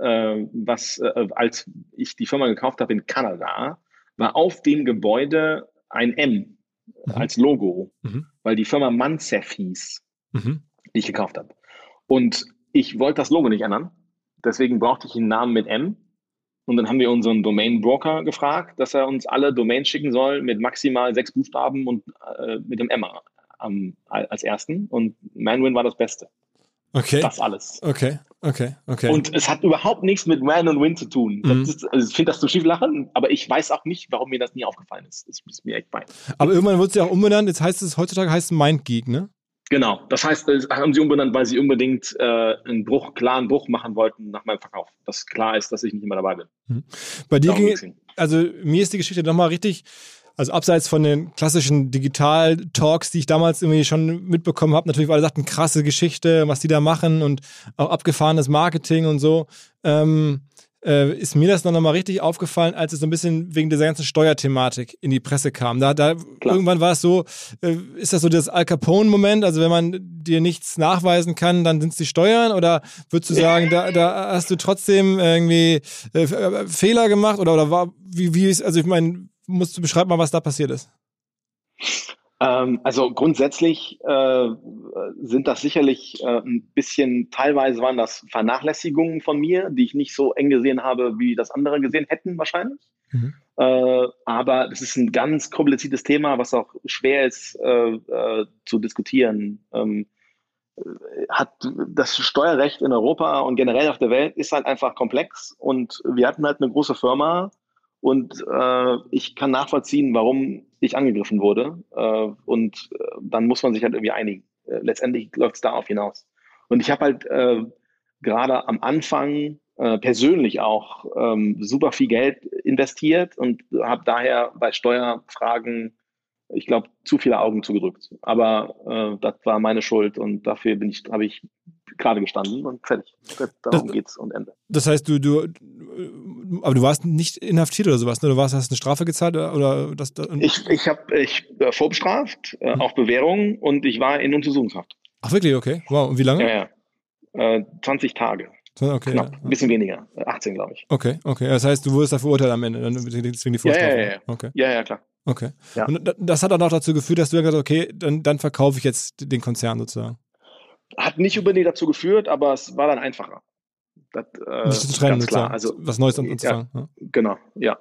als ich die Firma gekauft habe in Kanada, war auf dem Gebäude ein M als Logo, weil die Firma Mansef hieß, die ich gekauft habe. Und ich wollte das Logo nicht ändern, deswegen brauchte ich einen Namen mit M. Und dann haben wir unseren Domain-Broker gefragt, dass er uns alle Domains schicken soll mit maximal 6 Buchstaben und mit dem M als ersten. Und Manwin war das Beste. Okay. Das alles. Okay. Und es hat überhaupt nichts mit Man und Win zu tun. Also ich finde das zu schief lachen, aber ich weiß auch nicht, warum mir das nie aufgefallen ist. Das ist mir echt peinlich. Aber irgendwann wird es ja auch umbenannt. Jetzt heutzutage heißt es MindGeek, ne? Genau. Das heißt, das haben sie umbenannt, weil sie unbedingt einen klaren Bruch machen wollten nach meinem Verkauf. Dass klar ist, dass ich nicht immer dabei bin. Bei dir mir ist die Geschichte nochmal richtig... Also abseits von den klassischen Digital-Talks, die ich damals irgendwie schon mitbekommen habe, natürlich, weil alle sagten, krasse Geschichte, was die da machen und auch abgefahrenes Marketing und so. ist mir das noch mal richtig aufgefallen, als es so ein bisschen wegen dieser ganzen Steuerthematik in die Presse kam. Da irgendwann war es so, ist das so das Al Capone-Moment, also wenn man dir nichts nachweisen kann, dann sind es die Steuern, oder würdest du sagen, da hast du trotzdem irgendwie Fehler gemacht, oder war, wie ist, also ich meine, musst du beschreiben mal, was da passiert ist? Also grundsätzlich sind das sicherlich ein bisschen, teilweise waren das Vernachlässigungen von mir, die ich nicht so eng gesehen habe, wie das andere gesehen hätten wahrscheinlich. Mhm. Aber das ist ein ganz kompliziertes Thema, was auch schwer ist zu diskutieren. Hat das Steuerrecht in Europa und generell auf der Welt ist halt einfach komplex, und wir hatten halt eine große Firma, und ich kann nachvollziehen, warum ich angegriffen wurde, und dann muss man sich halt irgendwie einigen. Letztendlich läuft es darauf hinaus. Und ich habe halt gerade am Anfang persönlich auch super viel Geld investiert und habe daher bei Steuerfragen, ich glaube, zu viele Augen zugedrückt. Aber das war meine Schuld, und dafür habe ich gerade gestanden und fertig. Darum geht's und Ende. Das heißt, aber du warst nicht inhaftiert oder sowas, ne? Hast eine Strafe gezahlt oder das? Ich vorbestraft, auf Bewährung, und ich war in Untersuchungshaft. Ach wirklich, okay. Wow. Und wie lange? Ja. 20 Tage. Okay, knapp, ein bisschen weniger. 18, glaube ich. Okay. Das heißt, du wurdest da verurteilt am Ende, dann wegen die Vorstrafe. Ja. Okay. Ja, klar. Okay. Ja. Und das hat dann auch dazu geführt, dass du gesagt hast, okay, dann verkaufe ich jetzt den Konzern sozusagen. Hat nicht unbedingt dazu geführt, aber es war dann einfacher. Das, nicht zu trennen, ganz klar. Also, was Neues anzufangen. Ja, genau, ja.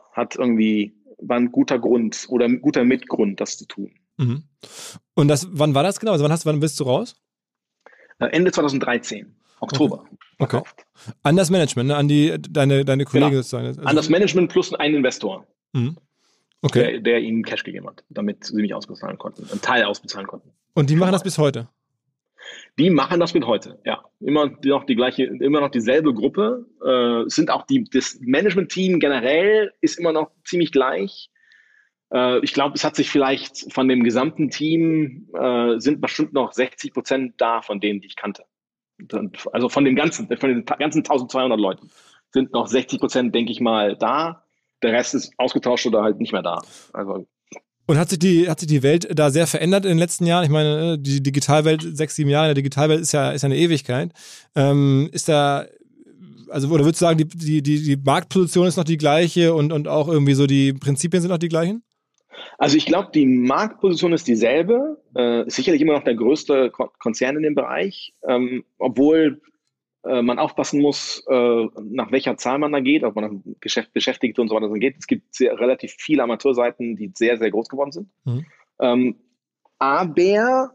War ein guter Grund oder ein guter Mitgrund, das zu tun. Mhm. Und wann war das genau? Also wann bist du raus? Ende 2013, Oktober. Okay. An das Management, ne? An deine Kollegen sozusagen. Also, an das Management plus einen Investor. Mhm. Okay. Der ihnen Cash gegeben hat, damit sie mich ausbezahlen konnten, einen Teil ausbezahlen konnten. Und die machen das bis heute? Die machen das bis heute, ja. Immer noch dieselbe Gruppe. Sind auch das Management-Team generell ist immer noch ziemlich gleich. Ich glaube, es hat sich vielleicht von dem gesamten Team sind bestimmt noch 60% da von denen, die ich kannte. Also von den ganzen 1200 Leuten sind noch 60%, denke ich mal, da. Der Rest ist ausgetauscht oder halt nicht mehr da. Also. Und hat sich die Welt da sehr verändert in den letzten Jahren? Ich meine, die Digitalwelt, 6-7 Jahre in der Digitalwelt ist ja eine Ewigkeit. Ist da, also, oder würdest du sagen, die Marktposition ist noch die gleiche und auch irgendwie so die Prinzipien sind noch die gleichen? Also ich glaube, die Marktposition ist dieselbe. Ist sicherlich immer noch der größte Konzern in dem Bereich, obwohl man aufpassen muss, nach welcher Zahl man da geht, ob man nach Beschäftigte und so weiter geht. Es gibt relativ viele Amateurseiten, die sehr, sehr groß geworden sind. Mhm. Aber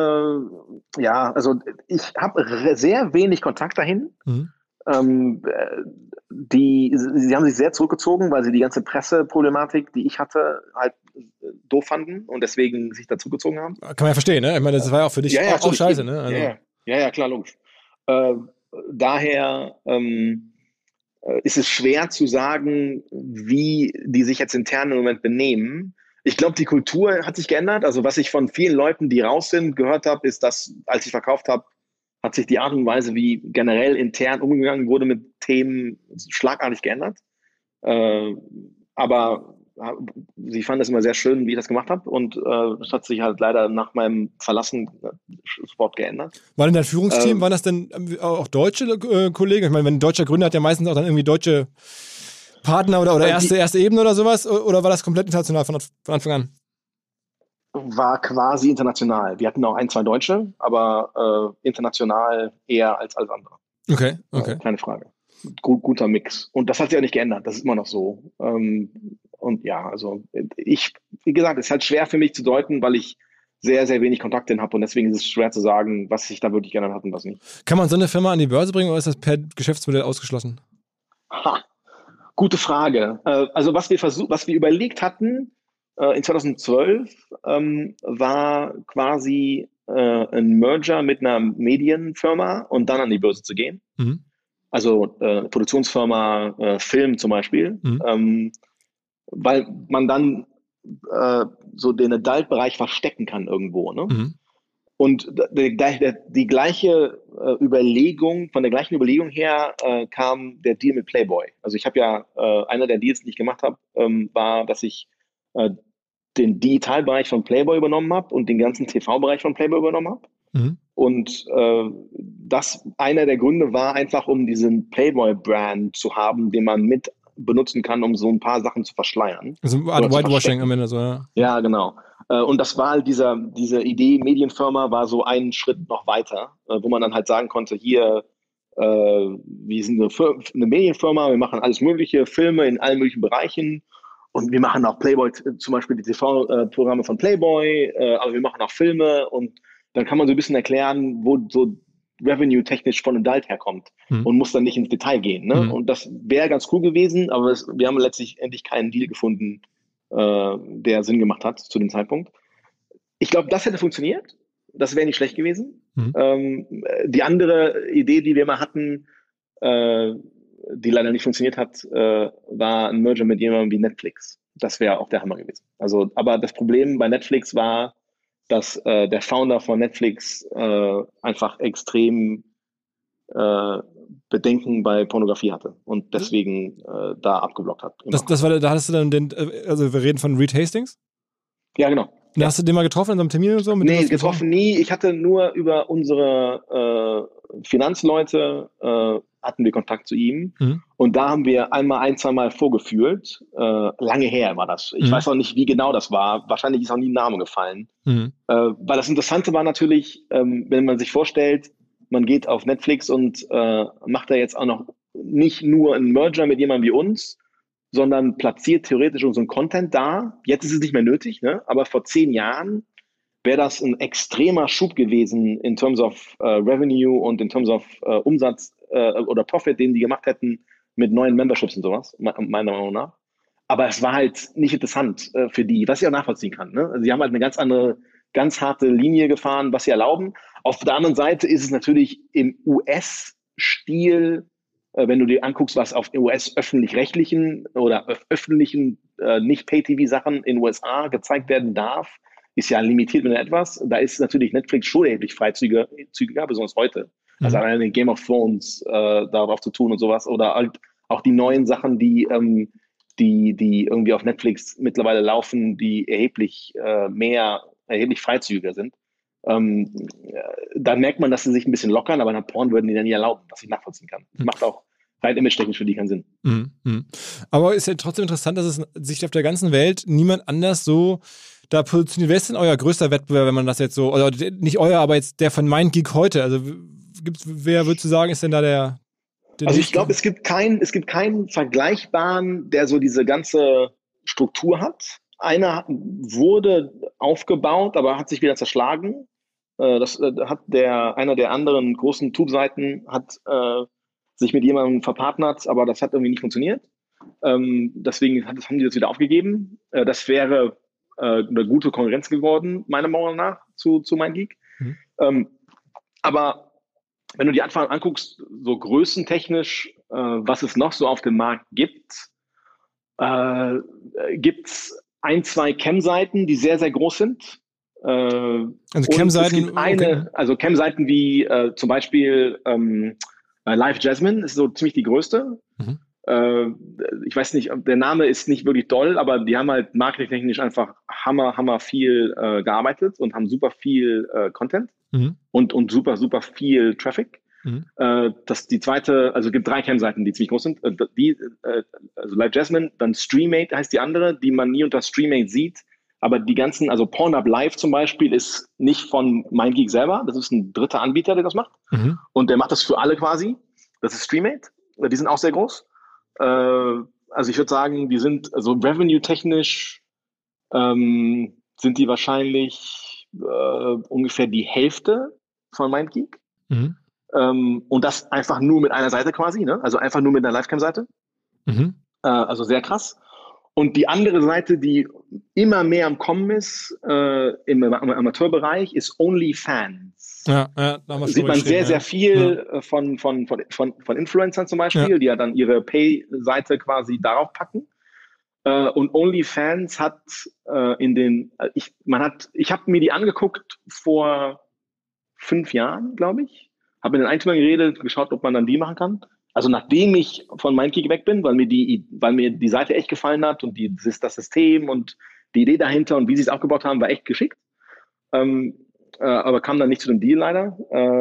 also ich habe sehr wenig Kontakt dahin. Mhm. Sie haben sich sehr zurückgezogen, weil sie die ganze Presseproblematik, die ich hatte, halt doof fanden und deswegen sich da zurückgezogen haben. Kann man ja verstehen, ne? Ich meine, das war ja auch für dich auch scheiße, ne? Also. Ja, klar, logisch. Daher ist es schwer zu sagen, wie die sich jetzt intern im Moment benehmen. Ich glaube, die Kultur hat sich geändert. Also was ich von vielen Leuten, die raus sind, gehört habe, ist, dass, als ich verkauft habe, hat sich die Art und Weise, wie generell intern umgegangen wurde mit Themen, schlagartig geändert. Aber sie fanden es immer sehr schön, wie ich das gemacht habe. Und das hat sich halt leider nach meinem Verlassen sofort geändert. War denn dein Führungsteam, waren das denn auch deutsche Kollegen? Ich meine, ein deutscher Gründer hat ja meistens auch dann irgendwie deutsche Partner oder erste Ebene oder sowas. Oder war das komplett international von Anfang an? War quasi international. Wir hatten auch 1, 2 Deutsche, aber international eher als alles andere. Okay. Keine Frage. Guter Mix. Und das hat sich auch nicht geändert. Das ist immer noch so. Und ja, also wie gesagt, es ist halt schwer für mich zu deuten, weil ich sehr, sehr wenig Kontakte habe und deswegen ist es schwer zu sagen, was sich da wirklich geändert hat und was nicht. Kann man so eine Firma an die Börse bringen oder ist das per Geschäftsmodell ausgeschlossen? Gute Frage. Also was wir überlegt hatten in 2012 war quasi ein Merger mit einer Medienfirma und dann an die Börse zu gehen. Mhm. Also Produktionsfirma, Film zum Beispiel, weil man dann so den Adult-Bereich verstecken kann irgendwo. Ne? Mhm. Und die gleiche Überlegung, von der gleichen Überlegung her kam der Deal mit Playboy. Also ich habe ja, einer der Deals, die ich gemacht habe, war, dass ich den Digitalbereich von Playboy übernommen habe und den ganzen TV-Bereich von Playboy übernommen habe. Mhm. Und das einer der Gründe war einfach, um diesen Playboy-Brand zu haben, den man mit benutzen kann, um so ein paar Sachen zu verschleiern. Also eine Art Whitewashing am Ende so, ja. Ja, genau. Und das war halt diese Idee, Medienfirma war so einen Schritt noch weiter, wo man dann halt sagen konnte, hier, wir sind eine Medienfirma, wir machen alles mögliche, Filme in allen möglichen Bereichen und wir machen auch Playboy, zum Beispiel die TV-Programme von Playboy, aber wir machen auch Filme und dann kann man so ein bisschen erklären, wo so revenue-technisch von Adult herkommt und muss dann nicht ins Detail gehen. Ne? Und das wäre ganz cool gewesen, aber wir haben letztlich endlich keinen Deal gefunden, der Sinn gemacht hat zu dem Zeitpunkt. Ich glaube, das hätte funktioniert. Das wäre nicht schlecht gewesen. Die andere Idee, die wir mal hatten, die leider nicht funktioniert hat, war ein Merger mit jemandem wie Netflix. Das wäre auch der Hammer gewesen. Also, aber das Problem bei Netflix war, dass der Founder von Netflix einfach extrem Bedenken bei Pornografie hatte und deswegen da abgeblockt hat. Das war, da hattest du dann also wir reden von Reed Hastings? Ja, genau. Ja. Hast du den mal getroffen in so einem Termin oder so? Nee, getroffen nie. Ich hatte nur über unsere Finanzleute hatten wir Kontakt zu ihm. Und da haben wir ein, zweimal vorgefühlt. Lange her war das. Ich weiß auch nicht, wie genau das war. Wahrscheinlich ist auch nie ein Name gefallen. Weil das Interessante war natürlich, wenn man sich vorstellt, man geht auf Netflix und macht da jetzt auch noch nicht nur einen Merger mit jemandem wie uns, sondern platziert theoretisch unseren Content da. Jetzt ist es nicht mehr nötig, ne? Aber vor 10 Jahren wäre das ein extremer Schub gewesen in terms of Revenue und in terms of Umsatz oder Profit, den die gemacht hätten mit neuen Memberships und sowas, meiner Meinung nach. Aber es war halt nicht interessant für die, was ich auch nachvollziehen kann. Ne? Also sie haben halt eine ganz andere, ganz harte Linie gefahren, was sie erlauben. Auf der anderen Seite ist es natürlich im US-Stil, wenn du dir anguckst, was auf US-öffentlich-rechtlichen oder öffentlichen Nicht-Pay-TV-Sachen in den USA gezeigt werden darf, ist ja limitiert mit etwas. Da ist natürlich Netflix schon erheblich freizügiger, besonders heute. Also alleine Game of Thrones darauf zu tun und sowas. Oder halt auch die neuen Sachen, die irgendwie auf Netflix mittlerweile laufen, die erheblich freizügiger sind. Da merkt man, dass sie sich ein bisschen lockern, aber nach Porn würden die dann nie erlauben, was ich nachvollziehen kann. Das macht auch rein image-technisch für die keinen Sinn. Aber ist ja trotzdem interessant, dass es sich auf der ganzen Welt niemand anders so da positioniert. Wer ist denn euer größter Wettbewerb, wenn man das jetzt so, oder nicht euer, aber jetzt der von MindGeek heute? Also wer würdest du sagen, ist denn da der also ich glaube, es gibt keinen vergleichbaren, der so diese ganze Struktur hat. Einer wurde aufgebaut, aber hat sich wieder zerschlagen. Das hat einer der anderen großen Tube-Seiten hat sich mit jemandem verpartnert, aber das hat irgendwie nicht funktioniert. Deswegen haben die das wieder aufgegeben. Das wäre eine gute Konkurrenz geworden, meiner Meinung nach, zu MindGeek. Aber wenn du die Anfang anguckst, so größentechnisch, was es noch so auf dem Markt gibt, gibt es 1, 2 Cam-Seiten, die sehr, sehr groß sind. Also Cam-Seiten? Also Cam-Seiten wie zum Beispiel Live Jasmine ist so ziemlich die größte. Ich weiß nicht, der Name ist nicht wirklich doll, aber die haben halt marketingtechnisch einfach hammer viel gearbeitet und haben super viel Content und super viel Traffic. Das die zweite, also es gibt 3 Cam-Seiten, die ziemlich groß sind. Also Live Jasmine, dann Streamate heißt die andere, die man nie unter Streamate sieht. Aber die ganzen, also Pornhub Live zum Beispiel ist nicht von MindGeek selber, das ist ein dritter Anbieter, der das macht. Und der macht das für alle quasi. Das ist Streamate. Die sind auch sehr groß. Also ich würde sagen, die sind, also revenue-technisch sind die wahrscheinlich ungefähr die Hälfte von MindGeek. Und das einfach nur mit einer Seite quasi, ne? Also einfach nur mit einer Livecam-Seite. Also sehr krass. Und die andere Seite, die immer mehr am Kommen ist im Amateurbereich, ist OnlyFans. Ja, sieht man sehr viel von Influencern zum Beispiel, die ja dann ihre Pay-Seite quasi darauf packen. Und OnlyFans hat ich habe mir die angeguckt vor 5 Jahren, glaube ich. Habe mit den Eigentümern geredet, geschaut, ob man dann die machen kann. Also nachdem ich von MindGeek weg bin, weil mir die Seite echt gefallen hat und das System und die Idee dahinter und wie sie es aufgebaut haben, war echt geschickt. Aber kam dann nicht zu dem Deal leider.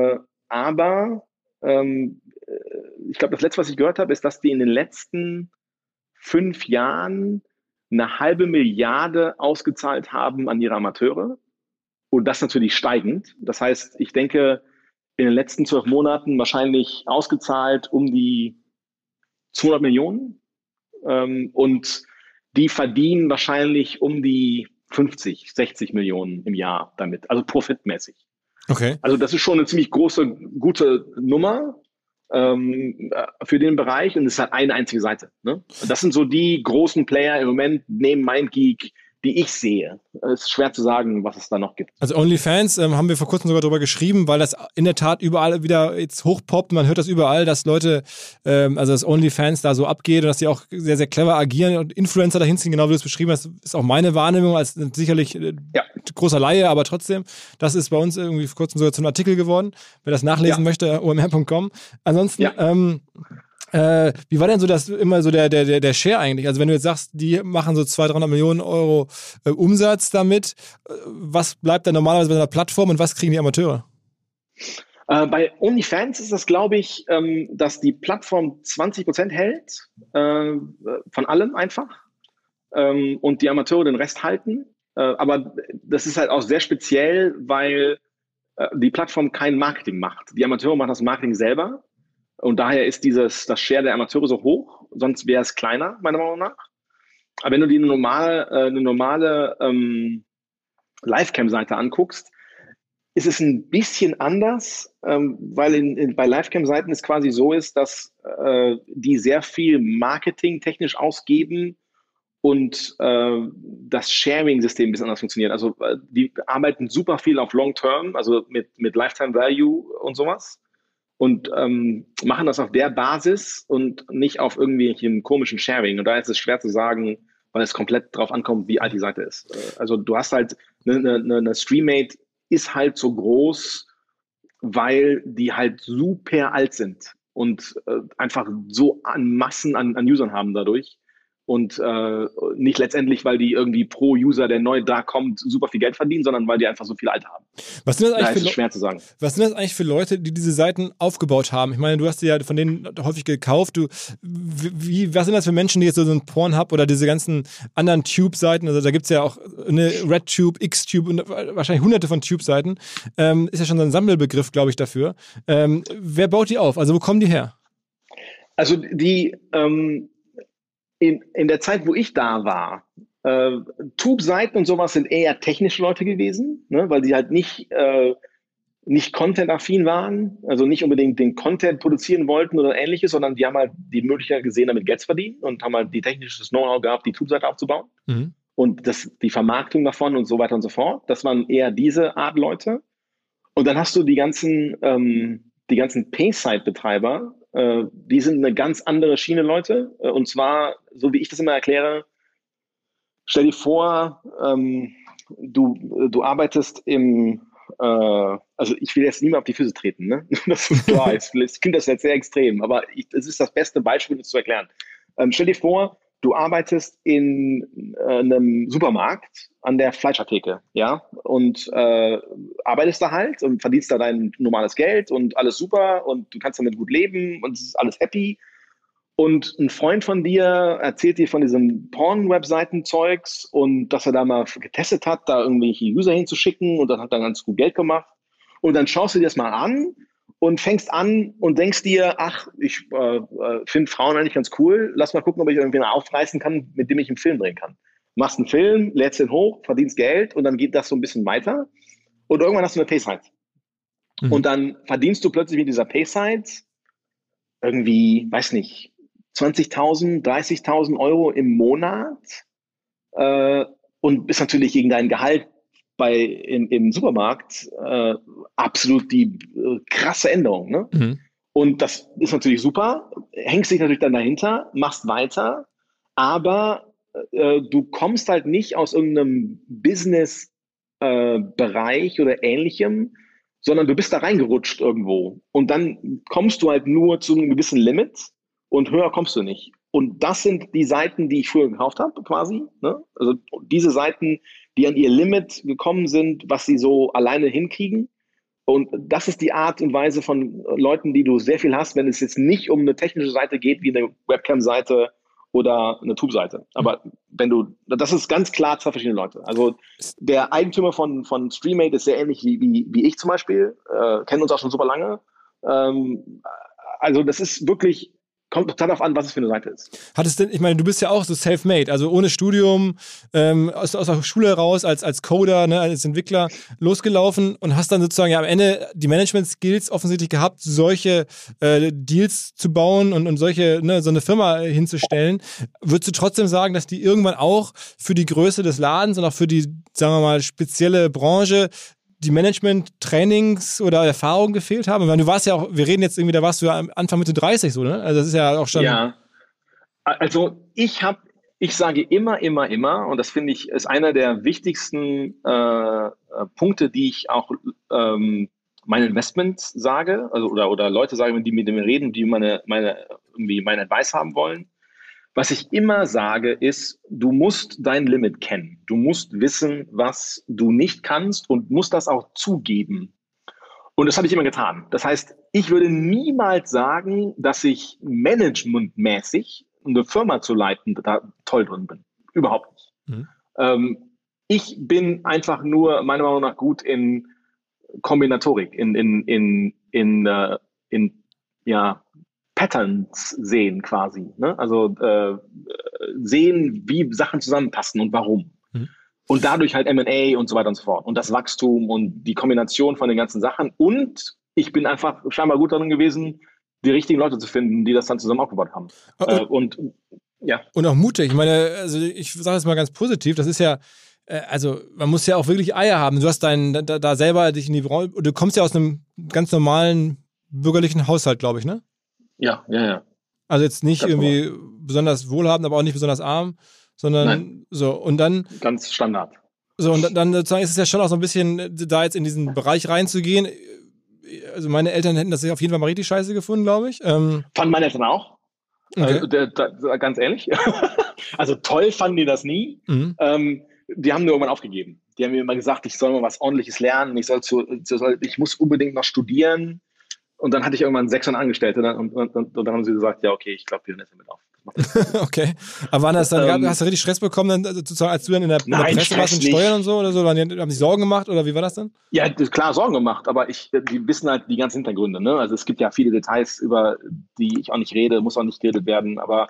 Ich glaube, das Letzte, was ich gehört habe, ist, dass die in den letzten 5 Jahren 1/2 Milliarde ausgezahlt haben an ihre Amateure. Und das natürlich steigend. Das heißt, ich denke, in den letzten 12 Monaten wahrscheinlich ausgezahlt um die 200 Millionen. Und die verdienen wahrscheinlich um die 50, 60 Millionen im Jahr damit. Also profitmäßig. Okay. Also das ist schon eine ziemlich große, gute Nummer für den Bereich. Und es ist halt eine einzige Seite. Ne? Das sind so die großen Player im Moment neben MindGeek, die ich sehe. Es ist schwer zu sagen, was es da noch gibt. Also OnlyFans haben wir vor kurzem sogar drüber geschrieben, weil das in der Tat überall wieder jetzt hochpoppt. Man hört das überall, dass Leute, also dass OnlyFans da so abgeht und dass die auch sehr, sehr clever agieren und Influencer dahin ziehen, genau wie du es beschrieben hast, ist auch meine Wahrnehmung als sicherlich großer Laie, aber trotzdem, das ist bei uns irgendwie vor kurzem sogar zum Artikel geworden. Wer das nachlesen möchte, omr.com. Ansonsten, wie war denn so immer so der Share eigentlich? Also wenn du jetzt sagst, die machen so 200-300 Millionen Euro Umsatz damit, was bleibt dann normalerweise bei einer Plattform und was kriegen die Amateure? Bei OnlyFans ist das, glaube ich, dass die Plattform 20% hält, von allem einfach, und die Amateure den Rest halten. Aber das ist halt auch sehr speziell, weil die Plattform kein Marketing macht. Die Amateure machen das Marketing selber. Und daher ist das Share der Amateure so hoch, sonst wäre es kleiner, meiner Meinung nach. Aber wenn du dir eine normale Livecam-Seite anguckst, ist es ein bisschen anders, weil bei Livecam-Seiten es quasi so ist, dass die sehr viel Marketing technisch ausgeben und das Sharing-System ein bisschen anders funktioniert. Also die arbeiten super viel auf Long-Term, also mit Lifetime Value und sowas. Und machen das auf der Basis und nicht auf irgendwelchen komischen Sharing. Und da ist es schwer zu sagen, weil es komplett drauf ankommt, wie alt die Seite ist. Also du hast halt, eine Streammate ist halt so groß, weil die halt super alt sind und einfach so an Massen an Usern haben dadurch. Und nicht letztendlich, weil die irgendwie pro User, der neu da kommt, super viel Geld verdienen, sondern weil die einfach so viel Alter haben. Was sind das eigentlich ist schwer zu sagen. Was sind das eigentlich für Leute, die diese Seiten aufgebaut haben? Ich meine, du hast die ja von denen häufig gekauft. Was sind das für Menschen, die jetzt so ein Pornhub oder diese ganzen anderen Tube-Seiten, also da gibt es ja auch eine RedTube, Xtube und wahrscheinlich hunderte von Tube-Seiten, ist ja schon so ein Sammelbegriff, glaube ich, dafür. Wer baut die auf? Also wo kommen die her? Also die in der Zeit, wo ich da war, Tube-Seiten und sowas sind eher technische Leute gewesen, ne, weil die halt nicht Content-affin waren, also nicht unbedingt den Content produzieren wollten oder ähnliches, sondern die haben halt die Möglichkeit gesehen, damit Geld zu verdienen und haben halt die technisches Know-how gehabt, die Tube-Seite aufzubauen und die Vermarktung davon und so weiter und so fort. Das waren eher diese Art Leute. Und dann hast du die ganzen Pay-Site-Betreiber, die sind eine ganz andere Schiene, Leute. Und zwar, so wie ich das immer erkläre, stell dir vor, du arbeitest also ich will jetzt niemand auf die Füße treten, ne? Das ist klar, ich finde das jetzt sehr extrem, aber das ist das beste Beispiel, das zu erklären. Stell dir vor, du arbeitest in einem Supermarkt an der Fleischertheke, ja, und arbeitest da halt und verdienst da dein normales Geld und alles super und du kannst damit gut leben und es ist alles happy. Und ein Freund von dir erzählt dir von diesem Porn-Webseiten-Zeugs und dass er da mal getestet hat, da irgendwelche User hinzuschicken und dann hat er ganz gut Geld gemacht. Und dann schaust du dir das mal an und fängst an und denkst dir, ach, ich finde Frauen eigentlich ganz cool, lass mal gucken, ob ich irgendwie aufreißen kann, mit dem ich einen Film drehen kann. Machst einen Film, lädst den hoch, verdienst Geld und dann geht das so ein bisschen weiter. Und irgendwann hast du eine Paysite. Und dann verdienst du plötzlich mit dieser Paysite irgendwie, weiß nicht, 20.000, 30.000 Euro im Monat und bist natürlich gegen dein Gehalt im Supermarkt absolut die krasse Änderung. Ne? Und das ist natürlich super, hängst dich natürlich dann dahinter, machst weiter, aber du kommst halt nicht aus irgendeinem Business-Bereich oder Ähnlichem, sondern du bist da reingerutscht irgendwo. Und dann kommst du halt nur zu einem gewissen Limit und höher kommst du nicht. Und das sind die Seiten, die ich früher gekauft habe, quasi. Ne? Also diese Seiten, die an ihr Limit gekommen sind, was sie so alleine hinkriegen. Und das ist die Art und Weise von Leuten, die du sehr viel hast, wenn es jetzt nicht um eine technische Seite geht, wie eine Webcam-Seite oder eine Tube-Seite. Aber das ist ganz klar zwei verschiedene Leute. Also der Eigentümer von Streamate ist sehr ähnlich wie ich zum Beispiel, kennen uns auch schon super lange. Also das ist wirklich, kommt total darauf an, was es für eine Seite ist. Hattest denn, ich meine, du bist ja auch so self-made, also ohne Studium, aus der Schule raus, als Coder, ne, als Entwickler losgelaufen und hast dann sozusagen ja am Ende die Management-Skills offensichtlich gehabt, solche Deals zu bauen und solche, ne, so eine Firma hinzustellen. Würdest du trotzdem sagen, dass die irgendwann auch für die Größe des Ladens und auch für die, sagen wir mal, spezielle Branche die Management-Trainings oder Erfahrungen gefehlt haben? Ich meine, du warst ja auch, wir reden jetzt irgendwie, da warst du ja Anfang Mitte 30 so, ne? Also das ist ja auch schon... Ja, also ich sage immer, und das finde ich, ist einer der wichtigsten Punkte, die ich auch meinen Investments sage, also oder Leute sagen, die mit mir reden, die meine Advice haben wollen. Was ich immer sage, ist, du musst dein Limit kennen. Du musst wissen, was du nicht kannst und musst das auch zugeben. Und das habe ich immer getan. Das heißt, ich würde niemals sagen, dass ich managementmäßig eine Firma zu leiten da toll drin bin. Überhaupt nicht. Ich bin einfach nur, meiner Meinung nach, gut in Kombinatorik, in Patterns sehen quasi. Ne? Also sehen, wie Sachen zusammenpassen und warum. Und dadurch halt M&A und so weiter und so fort. Und das Wachstum und die Kombination von den ganzen Sachen. Und ich bin einfach scheinbar gut darin gewesen, die richtigen Leute zu finden, die das dann zusammen aufgebaut haben. Und auch mutig. Ich meine, also ich sage es mal ganz positiv, das ist ja, also man muss ja auch wirklich Eier haben. Du hast da selber dich in die Branche, du kommst ja aus einem ganz normalen bürgerlichen Haushalt, glaube ich, ne? Ja. Also jetzt nicht ganz irgendwie normal. Besonders wohlhabend, aber auch nicht besonders arm, sondern Nein. So. Und dann... Ganz Standard. So, und dann sozusagen ist es ja schon auch so ein bisschen, da jetzt in diesen Bereich reinzugehen. Also meine Eltern hätten das auf jeden Fall mal richtig scheiße gefunden, glaube ich. Fanden meine Eltern auch. Okay. Ganz ehrlich. Also toll fanden die das nie. Die haben nur irgendwann aufgegeben. Die haben mir immer gesagt, ich soll mal was Ordentliches lernen. Ich muss unbedingt noch studieren. Und dann hatte ich irgendwann 600 Angestellte und dann haben sie gesagt, ja, okay, ich glaube, wir hören jetzt damit auf. Okay. Aber waren das dann, hast du richtig Stress bekommen, dann, sozusagen, als du dann in der Presse warst und Steuern und so oder so? Haben sich Sorgen gemacht oder wie war das dann? Ja, klar, Sorgen gemacht, aber die wissen halt die ganzen Hintergründe. Ne? Also es gibt ja viele Details, über die ich auch nicht rede, muss auch nicht geredet werden, aber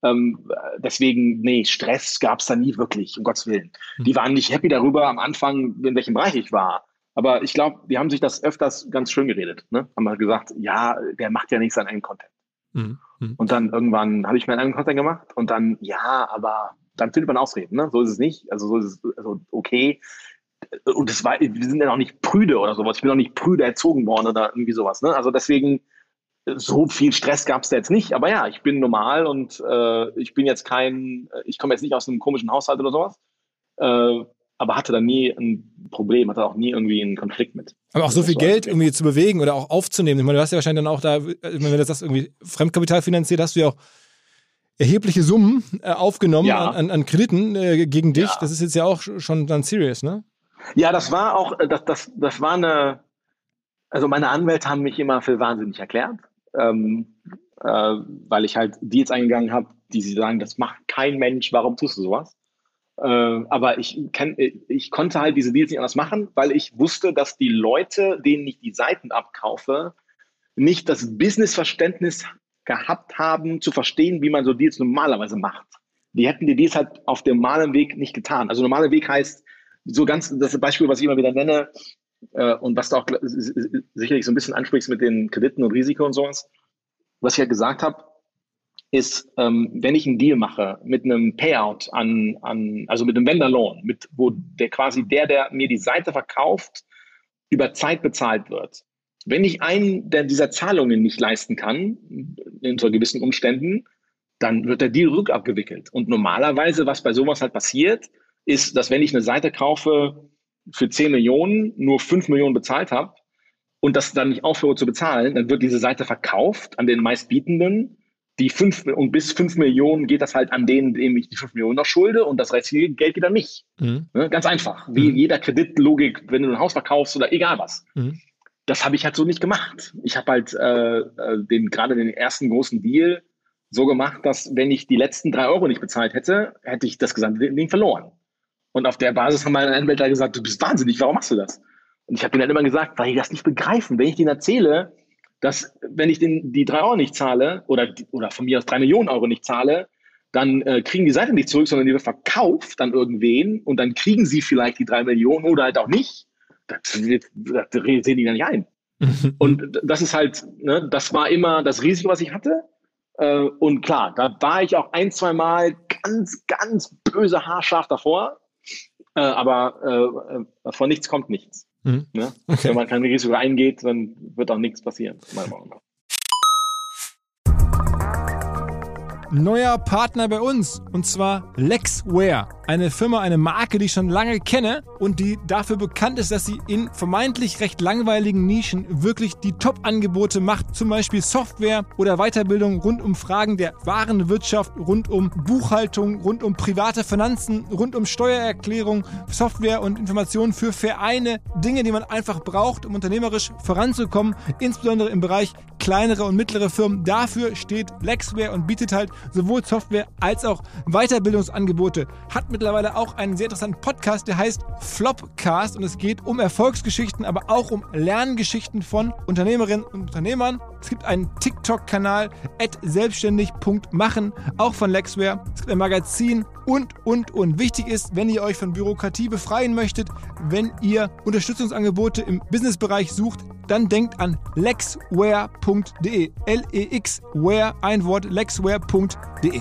deswegen, Stress gab es da nie wirklich, um Gottes Willen. Die waren nicht happy darüber am Anfang, in welchem Bereich ich war. Aber ich glaube, die haben sich das öfters ganz schön geredet. Ne? Haben halt gesagt, ja, der macht ja nichts an eigenen Content. Und dann irgendwann habe ich meinen eigenen Content gemacht und dann, ja, aber dann findet man Ausreden. Ne? So ist es nicht. Also so ist es okay. Und wir sind ja noch nicht prüde oder sowas. Ich bin noch nicht prüde erzogen worden oder irgendwie sowas. Ne? Also deswegen, so viel Stress gab es da jetzt nicht. Aber ja, ich bin normal und ich komme jetzt nicht aus einem komischen Haushalt oder sowas. Aber hatte da nie ein Problem, hatte auch nie irgendwie einen Konflikt mit. Aber auch so viel Geld irgendwie zu bewegen oder auch aufzunehmen. Ich meine, du hast ja wahrscheinlich dann auch da, wenn du das irgendwie Fremdkapital finanziert, hast du ja auch erhebliche Summen aufgenommen an Krediten gegen dich. Ja. Das ist jetzt ja auch schon dann serious, ne? Ja, das war auch, das war also meine Anwälte haben mich immer für wahnsinnig erklärt, weil ich halt Deals eingegangen habe, die sie sagen, das macht kein Mensch, warum tust du sowas? Aber ich konnte halt diese Deals nicht anders machen, weil ich wusste, dass die Leute, denen ich die Seiten abkaufe, nicht das Businessverständnis gehabt haben, zu verstehen, wie man so Deals normalerweise macht. Die hätten die Deals halt auf dem normalen Weg nicht getan. Also normaler Weg heißt, das Beispiel, was ich immer wieder nenne, und was du auch sicherlich so ein bisschen ansprichst mit den Krediten und Risiko und sowas, was ich ja gesagt habe, ist, wenn ich einen Deal mache mit einem Payout also mit einem Vendor Loan, wo der mir die Seite verkauft, über Zeit bezahlt wird. Wenn ich einen dieser Zahlungen nicht leisten kann, unter gewissen Umständen, dann wird der Deal rückabgewickelt. Und normalerweise, was bei sowas halt passiert, ist, dass wenn ich eine Seite kaufe für 10 Millionen, nur 5 Millionen bezahlt habe, und das dann nicht aufhöre zu bezahlen, dann wird diese Seite verkauft an den meistbietenden. Die 5 und bis 5 Millionen geht das halt an denen, dem ich die 5 Millionen noch schulde, und das restliche Geld geht an mich. Ne? Ganz einfach. Wie in jeder Kreditlogik, wenn du ein Haus verkaufst oder egal was. Das habe ich halt so nicht gemacht. Ich habe halt gerade den ersten großen Deal so gemacht, dass wenn ich die letzten 3 Euro nicht bezahlt hätte, hätte ich das gesamte Ding verloren. Und auf der Basis haben meine Anwälte gesagt, du bist wahnsinnig, warum machst du das? Und ich habe denen dann immer gesagt, weil die das nicht begreifen. Wenn ich denen erzähle, dass wenn ich die 3 Euro nicht zahle oder von mir aus 3 Millionen Euro nicht zahle, dann kriegen die Seite nicht zurück, sondern die wird verkauft an irgendwen und dann kriegen sie vielleicht die 3 Millionen oder halt auch nicht. Das sehen die dann nicht ein. Und das ist halt, ne, das war immer das Risiko, was ich hatte. Und klar, da war ich auch 1-2 Mal ganz, ganz böse haarscharf davor. Aber von nichts kommt nichts. Ne? Okay. Wenn man kein Risiko eingeht, dann wird auch nichts passieren, meiner Meinung nach. Neuer Partner bei uns, und zwar Lexware. Eine Firma, eine Marke, die ich schon lange kenne und die dafür bekannt ist, dass sie in vermeintlich recht langweiligen Nischen wirklich die Top-Angebote macht. Zum Beispiel Software oder Weiterbildung rund um Fragen der Warenwirtschaft, rund um Buchhaltung, rund um private Finanzen, rund um Steuererklärung, Software und Informationen für Vereine. Dinge, die man einfach braucht, um unternehmerisch voranzukommen, insbesondere im Bereich kleinere und mittlere Firmen. Dafür steht Lexware und bietet halt sowohl Software als auch Weiterbildungsangebote. Hat mittlerweile auch einen sehr interessanten Podcast, der heißt Flopcast, und es geht um Erfolgsgeschichten, aber auch um Lerngeschichten von Unternehmerinnen und Unternehmern. Es gibt einen TikTok-Kanal @selbstständig.machen, auch von Lexware. Es gibt ein Magazin und. Wichtig ist, wenn ihr euch von Bürokratie befreien möchtet, wenn ihr Unterstützungsangebote im Businessbereich sucht, dann denkt an lexware.de. Lexware, ein Wort, lexware.de.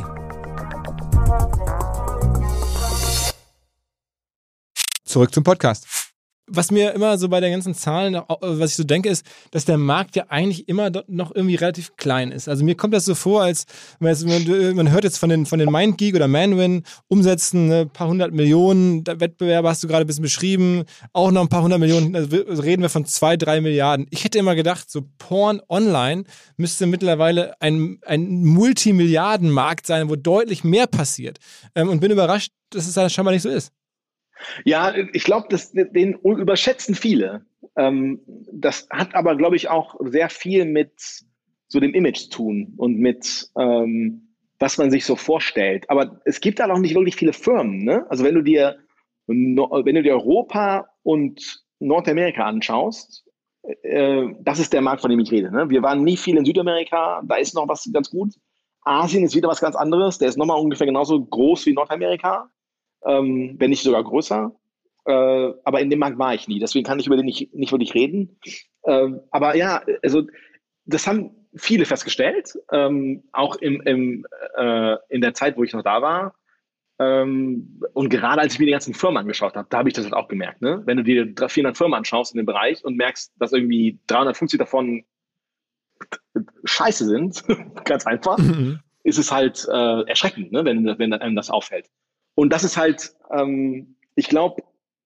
Zurück zum Podcast. Was mir immer so bei den ganzen Zahlen, was ich so denke, ist, dass der Markt ja eigentlich immer noch irgendwie relativ klein ist. Also mir kommt das so vor, als man hört jetzt von den MindGeek oder Manwin Umsätzen, ein paar 100 Millionen, der Wettbewerber hast du gerade ein bisschen beschrieben, auch noch ein paar 100 Millionen, also reden wir von 2-3 Milliarden. Ich hätte immer gedacht, so Porn online müsste mittlerweile ein Multimilliardenmarkt sein, wo deutlich mehr passiert. Und bin überrascht, dass es da scheinbar nicht so ist. Ja, ich glaube, den überschätzen viele. Das hat aber, glaube ich, auch sehr viel mit so dem Image zu tun und mit was man sich so vorstellt. Aber es gibt halt auch nicht wirklich viele Firmen. Ne? Also wenn du dir Europa und Nordamerika anschaust, das ist der Markt, von dem ich rede. Ne? Wir waren nie viel in Südamerika, da ist noch was ganz gut. Asien ist wieder was ganz anderes, der ist nochmal ungefähr genauso groß wie Nordamerika. Wenn nicht sogar größer. Aber in dem Markt war ich nie. Deswegen kann ich über den nicht wirklich reden. Aber ja, also das haben viele festgestellt. Auch in der Zeit, wo ich noch da war. Und gerade als ich mir die ganzen Firmen angeschaut habe, da habe ich das halt auch gemerkt. Ne? Wenn du dir 400 Firmen anschaust in dem Bereich und merkst, dass irgendwie 350 davon scheiße sind, ganz einfach, ist es halt erschreckend, ne? wenn einem das auffällt. Und das ist halt, ich glaube,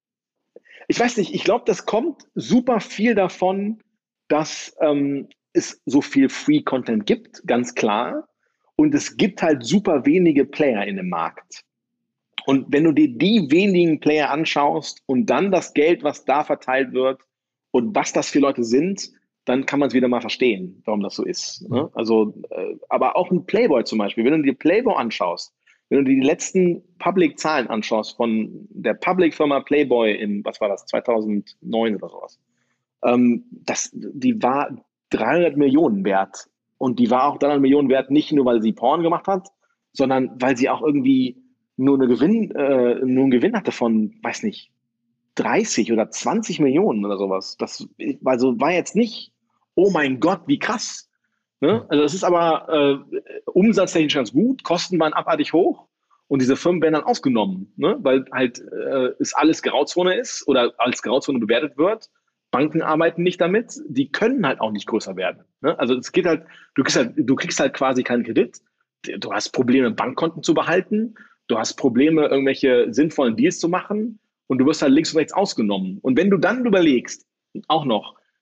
das kommt super viel davon, dass es so viel Free-Content gibt, ganz klar. Und es gibt halt super wenige Player in dem Markt. Und wenn du dir die wenigen Player anschaust und dann das Geld, was da verteilt wird und was das für Leute sind, dann kann man es wieder mal verstehen, warum das so ist. Ne? Also, aber auch ein Playboy zum Beispiel, wenn du dir Playboy anschaust, wenn du dir die letzten Public-Zahlen anschaust von der Public-Firma Playboy in, 2009 oder sowas, die war 300 Millionen wert. Und die war auch 300 Millionen wert, nicht nur, weil sie Porn gemacht hat, sondern weil sie auch irgendwie nur einen Gewinn hatte von, weiß nicht, 30 oder 20 Millionen oder sowas. Das war jetzt nicht, oh mein Gott, wie krass. Ne? Also es ist aber umsatztechnisch ganz gut, Kosten waren abartig hoch und diese Firmen werden dann ausgenommen, ne? Weil halt es alles Grauzone ist oder als Grauzone bewertet wird. Banken arbeiten nicht damit, die können halt auch nicht größer werden. Ne? Also es geht halt, du kriegst halt quasi keinen Kredit, du hast Probleme, Bankkonten zu behalten, du hast Probleme, irgendwelche sinnvollen Deals zu machen und du wirst halt links und rechts ausgenommen. Und wenn du dann überlegst, auch noch,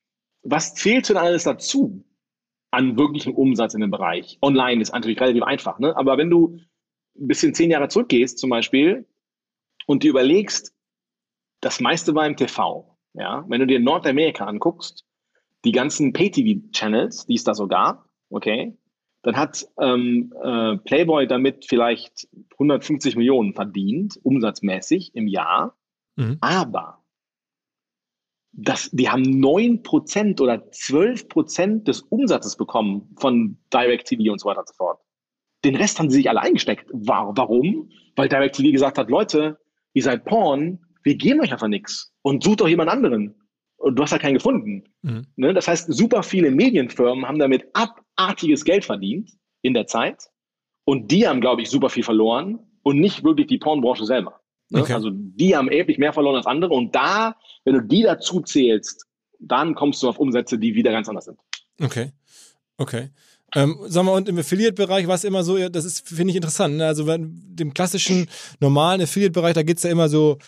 was zählt denn alles dazu an wirklichem Umsatz in dem Bereich? Online ist natürlich relativ einfach, ne? Aber wenn du ein bisschen 10 Jahre zurückgehst zum Beispiel und dir überlegst, das meiste war im TV. Ja? Wenn du dir Nordamerika anguckst, die ganzen Pay-TV-Channels, die es da so gab, okay, dann hat Playboy damit vielleicht 150 Millionen verdient, umsatzmäßig im Jahr. Aber die haben 9% oder 12% des Umsatzes bekommen von DirecTV und so weiter und so fort. Den Rest haben sie sich alle eingesteckt. Warum? Weil DirecTV gesagt hat, Leute, ihr seid Porn, wir geben euch einfach nichts und sucht doch jemand anderen. Und du hast halt keinen gefunden. Ne? Das heißt, super viele Medienfirmen haben damit abartiges Geld verdient in der Zeit und die haben, glaube ich, super viel verloren und nicht wirklich die Pornbranche selber. Ne? Okay. Also die haben erheblich mehr verloren als andere und da, wenn du die dazu zählst, dann kommst du auf Umsätze, die wieder ganz anders sind. Okay. Sagen wir, und im Affiliate-Bereich war es immer so, das ist, finde ich, interessant. Ne? Also dem klassischen, normalen Affiliate-Bereich, da geht es ja immer so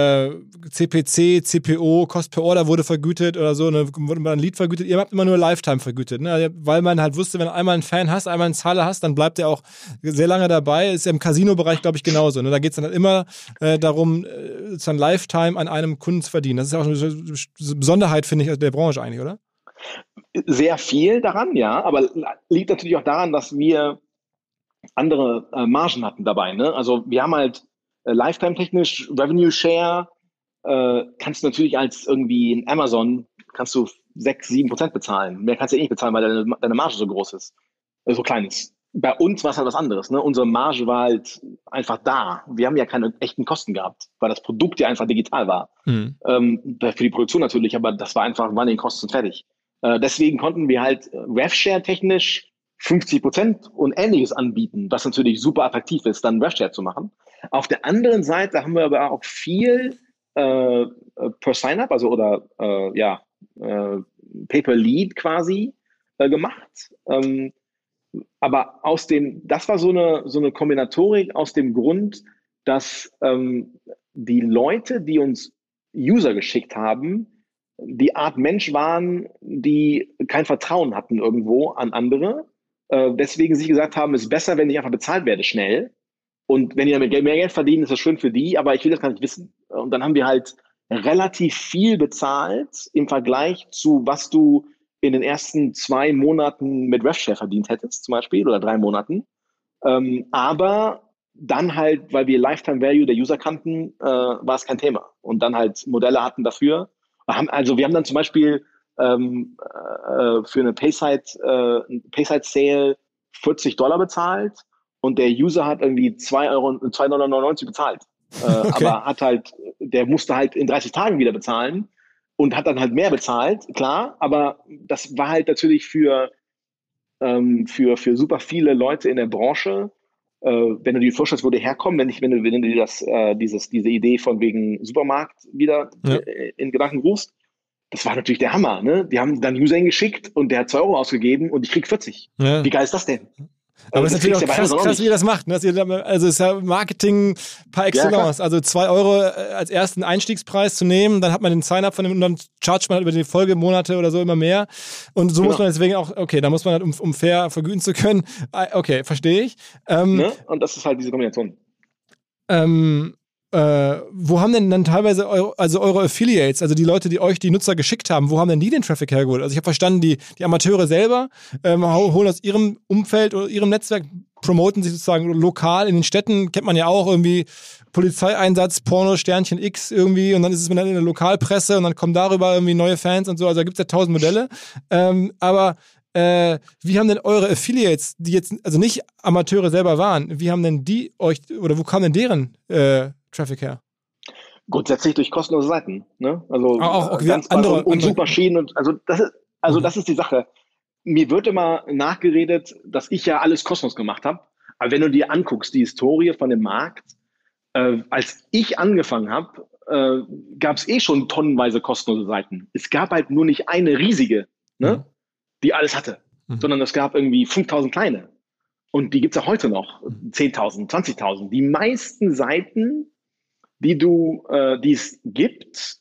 CPC, CPO, Cost per Order wurde vergütet oder so, ne? Wurde man ein Lead vergütet. Ihr habt immer nur Lifetime vergütet, ne? Weil man halt wusste, wenn du einmal einen Fan hast, einmal einen Zahler hast, dann bleibt der auch sehr lange dabei. Ist ja im Casino-Bereich, glaube ich, genauso. Ne? Da geht es dann halt immer darum, sozusagen Lifetime an einem Kunden zu verdienen. Das ist ja auch eine Besonderheit, finde ich, der Branche eigentlich, oder? Sehr viel daran, ja, aber liegt natürlich auch daran, dass wir andere Margen hatten dabei. Ne? Also wir haben halt Lifetime-technisch Revenue Share, kannst du natürlich als irgendwie in Amazon, kannst du 6-7% bezahlen. Mehr kannst du nicht bezahlen, weil deine Marge so groß ist, so klein ist. Bei uns war es halt was anderes. Ne? Unsere Marge war halt einfach da. Wir haben ja keine echten Kosten gehabt, weil das Produkt ja einfach digital war. Für die Produktion natürlich, aber das war einfach, waren die Kosten fertig. Deswegen konnten wir halt RevShare technisch 50% und Ähnliches anbieten, was natürlich super attraktiv ist, dann RevShare zu machen. Auf der anderen Seite haben wir aber auch viel per Sign-up, also oder Pay-per-Lead quasi gemacht. Aber das war so eine Kombinatorik aus dem Grund, dass die Leute, die uns User geschickt haben, die Art Mensch waren, die kein Vertrauen hatten irgendwo an andere. Deswegen sich gesagt haben, es ist besser, wenn ich einfach bezahlt werde schnell. Und wenn die damit mehr Geld verdienen, ist das schön für die, aber ich will das gar nicht wissen. Und dann haben wir halt relativ viel bezahlt im Vergleich zu, was du in den ersten 2 Monaten mit RevShare verdient hättest, zum Beispiel, oder 3 Monaten. Aber dann halt, weil wir Lifetime Value der User kannten, war es kein Thema. Und dann halt Modelle hatten dafür. Wir haben dann zum Beispiel für eine Payside Sale $40 bezahlt und der User hat irgendwie $2,99 bezahlt. Okay. Aber der musste halt in 30 Tagen wieder bezahlen und hat dann halt mehr bezahlt, klar, aber das war halt natürlich für super viele Leute in der Branche, wenn du dir vorstellst, wo die herkommen, wenn du dir diese Idee von wegen Supermarkt wieder in Gedanken rufst, das war natürlich der Hammer, ne? Die haben dann User hingeschickt und der hat 2 Euro ausgegeben und ich krieg 40. Ja. Wie geil ist das denn? Aber es ist natürlich auch krass, wie ihr das macht. Ne? Also es ist ja Marketing par excellence. Ja, also 2 Euro als ersten Einstiegspreis zu nehmen, dann hat man den Sign-up von dem und dann chargt man halt über die Folgemonate oder so immer mehr. Und so muss man deswegen auch, okay, da muss man halt, um fair vergüten zu können. Okay, verstehe ich. Ne? Und das ist halt diese Kombination. Wo haben denn dann teilweise eure Affiliates, also die Leute, die euch die Nutzer geschickt haben, wo haben denn die den Traffic hergeholt? Also ich habe verstanden, die Amateure selber holen aus ihrem Umfeld oder ihrem Netzwerk, promoten sich sozusagen lokal in den Städten, kennt man ja auch irgendwie Polizeieinsatz, Porno, Sternchen X irgendwie und dann ist es dann in der Lokalpresse und dann kommen darüber irgendwie neue Fans und so, also da gibt es ja 1000 Modelle, aber wie haben denn eure Affiliates, die jetzt also nicht Amateure selber waren, wie haben denn die euch, oder wo kam denn deren Traffic her? Grundsätzlich durch kostenlose Seiten, ne? Also auch ganz andere Suchmaschinen und das ist die Sache. Mir wird immer nachgeredet, dass ich ja alles kostenlos gemacht habe. Aber wenn du dir anguckst, die Historie von dem Markt, als ich angefangen habe, gab es schon tonnenweise kostenlose Seiten. Es gab halt nur nicht eine riesige, ne? Die alles hatte, sondern es gab irgendwie 5000 kleine. Und die gibt es auch heute noch, 10.000, 20.000. Die meisten Seiten, die es gibt,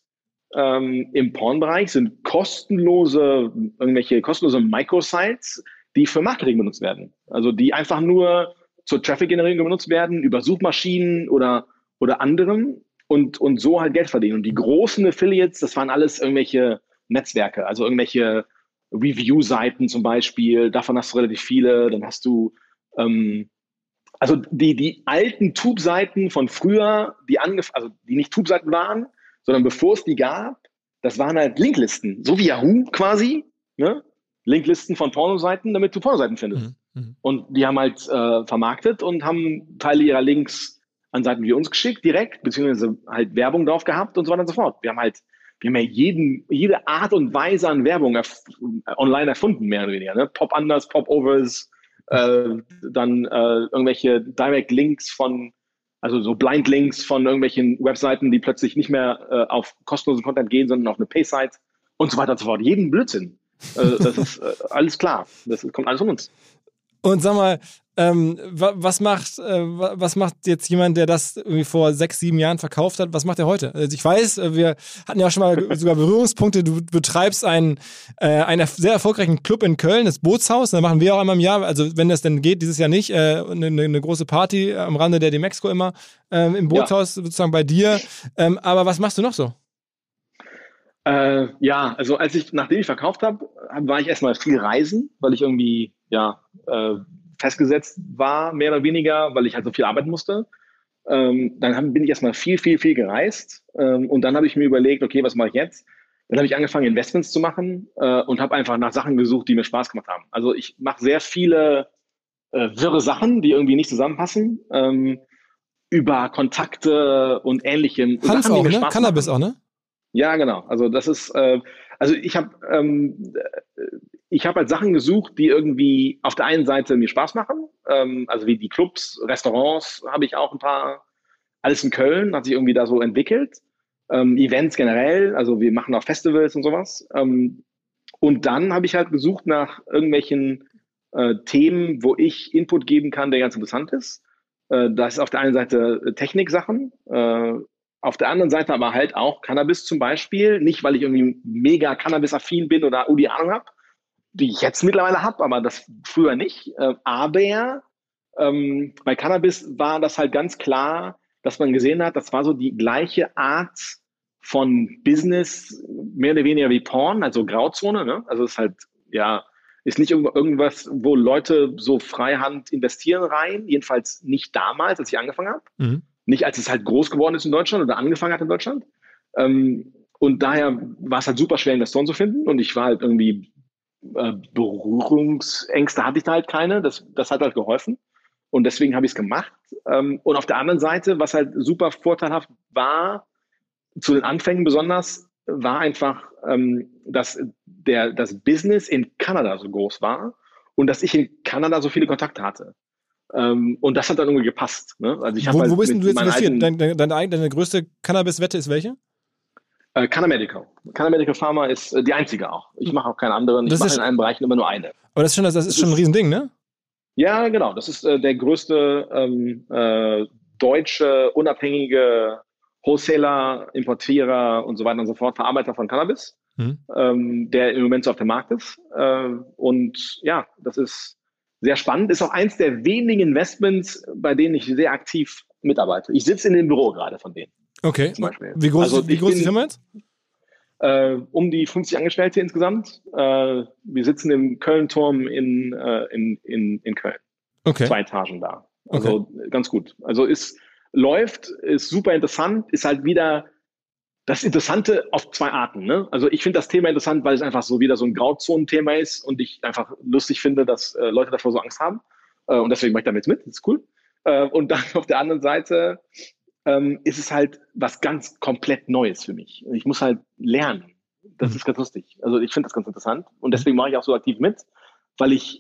im Porn-Bereich sind irgendwelche kostenlose Microsites, die für Marketing benutzt werden. Also die einfach nur zur Traffic-Generierung benutzt werden, über Suchmaschinen oder anderem und so halt Geld verdienen. Und die großen Affiliates, das waren alles irgendwelche Netzwerke, also irgendwelche Review-Seiten zum Beispiel, davon hast du relativ viele, dann hast du also die alten Tube-Seiten von früher, die nicht Tube-Seiten waren, sondern bevor es die gab, das waren halt Linklisten, so wie Yahoo quasi, ne? Linklisten von Pornoseiten, damit du Pornoseiten findest. Und die haben halt vermarktet und haben Teile ihrer Links an Seiten wie uns geschickt, direkt, beziehungsweise halt Werbung drauf gehabt und so weiter und so fort. Wir haben ja jede Art und Weise an Werbung online erfunden, mehr oder weniger. Ne? Pop-Unders, Pop-Overs, dann irgendwelche Direct-Links also so Blind-Links von irgendwelchen Webseiten, die plötzlich nicht mehr auf kostenlosen Content gehen, sondern auf eine Pay-Site und so weiter und so fort. Jeden Blödsinn. Das ist alles klar. Das kommt alles von uns. Und sag mal, was macht jetzt jemand, der das irgendwie vor 6, 7 Jahren verkauft hat, was macht er heute? Also ich weiß, wir hatten ja schon mal sogar Berührungspunkte, du betreibst einen sehr erfolgreichen Club in Köln, das Bootshaus, da machen wir auch einmal im Jahr, also wenn das denn geht, dieses Jahr nicht, eine große Party am Rande der Demexco immer im Bootshaus sozusagen bei dir, aber was machst du noch so? Also nachdem ich verkauft habe, war ich erstmal viel reisen, weil ich irgendwie, festgesetzt war, mehr oder weniger, weil ich halt so viel arbeiten musste. Dann bin ich erstmal viel gereist und dann habe ich mir überlegt, okay, was mache ich jetzt? Dann habe ich angefangen, Investments zu machen und habe einfach nach Sachen gesucht, die mir Spaß gemacht haben. Also ich mache sehr viele wirre Sachen, die irgendwie nicht zusammenpassen, über Kontakte und Ähnlichem. Hanf Sachen, auch, ne? Cannabis auch, ne? Ja, genau. Also das ist, ich habe halt Sachen gesucht, die irgendwie auf der einen Seite mir Spaß machen, also wie die Clubs, Restaurants habe ich auch ein paar, alles in Köln, hat sich irgendwie da so entwickelt, Events generell, also wir machen auch Festivals und sowas. Und dann habe ich halt gesucht nach irgendwelchen Themen, wo ich Input geben kann, der ganz interessant ist. Das ist auf der einen Seite Techniksachen, auf der anderen Seite aber halt auch Cannabis zum Beispiel. Nicht, weil ich irgendwie mega Cannabis-affin bin oder die Ahnung habe, die ich jetzt mittlerweile habe, aber das früher nicht. Aber bei Cannabis war das halt ganz klar, dass man gesehen hat, das war so die gleiche Art von Business, mehr oder weniger wie Porn, also Grauzone. Ne? Also es ist halt, ist nicht irgendwas, wo Leute so freihand investieren rein. Jedenfalls nicht damals, als ich angefangen habe. Mhm. Nicht, als es halt groß geworden ist in Deutschland oder angefangen hat in Deutschland. Und daher war es halt super schwer, Investoren zu finden. Und ich war halt irgendwie, Berührungsängste hatte ich da halt keine. Das hat halt geholfen. Und deswegen habe ich es gemacht. Und auf der anderen Seite, was halt super vorteilhaft war, zu den Anfängen besonders, war einfach, dass das Business in Kanada so groß war und dass ich in Kanada so viele Kontakte hatte. Und das hat dann irgendwie gepasst. Ne? Also ich wo bist denn du jetzt investiert? Deine größte Cannabis-Wette ist welche? Canamedical. Canamedical Pharma ist die einzige auch. Ich mache auch keine anderen. Ich mache in allen Bereichen immer nur eine. Aber das ist schon ein Riesending, ne? Ja, genau. Das ist der größte deutsche, unabhängige Wholesaler, Importierer und so weiter und so fort, Verarbeiter von Cannabis, der im Moment so auf dem Markt ist. Und ja, das ist sehr spannend. Ist auch eins der wenigen Investments, bei denen ich sehr aktiv mitarbeite. Ich sitze in dem Büro gerade von denen. Okay. Zum Beispiel. Wie groß ist die Firma jetzt? Um die 50 Angestellte insgesamt. Wir sitzen im Köln-Turm in Köln. Okay. 2 Etagen da. Also ganz gut. Also ist super interessant, ist halt wieder das Interessante auf 2 Arten. Ne? Also ich finde das Thema interessant, weil es einfach so wieder so ein Grauzonenthema ist und ich einfach lustig finde, dass Leute davor so Angst haben. Und deswegen mache ich damit mit. Das ist cool. Und dann auf der anderen Seite ist es halt was ganz komplett Neues für mich. Ich muss halt lernen. Das ist ganz lustig. Also ich finde das ganz interessant. Und deswegen mache ich auch so aktiv mit, weil ich,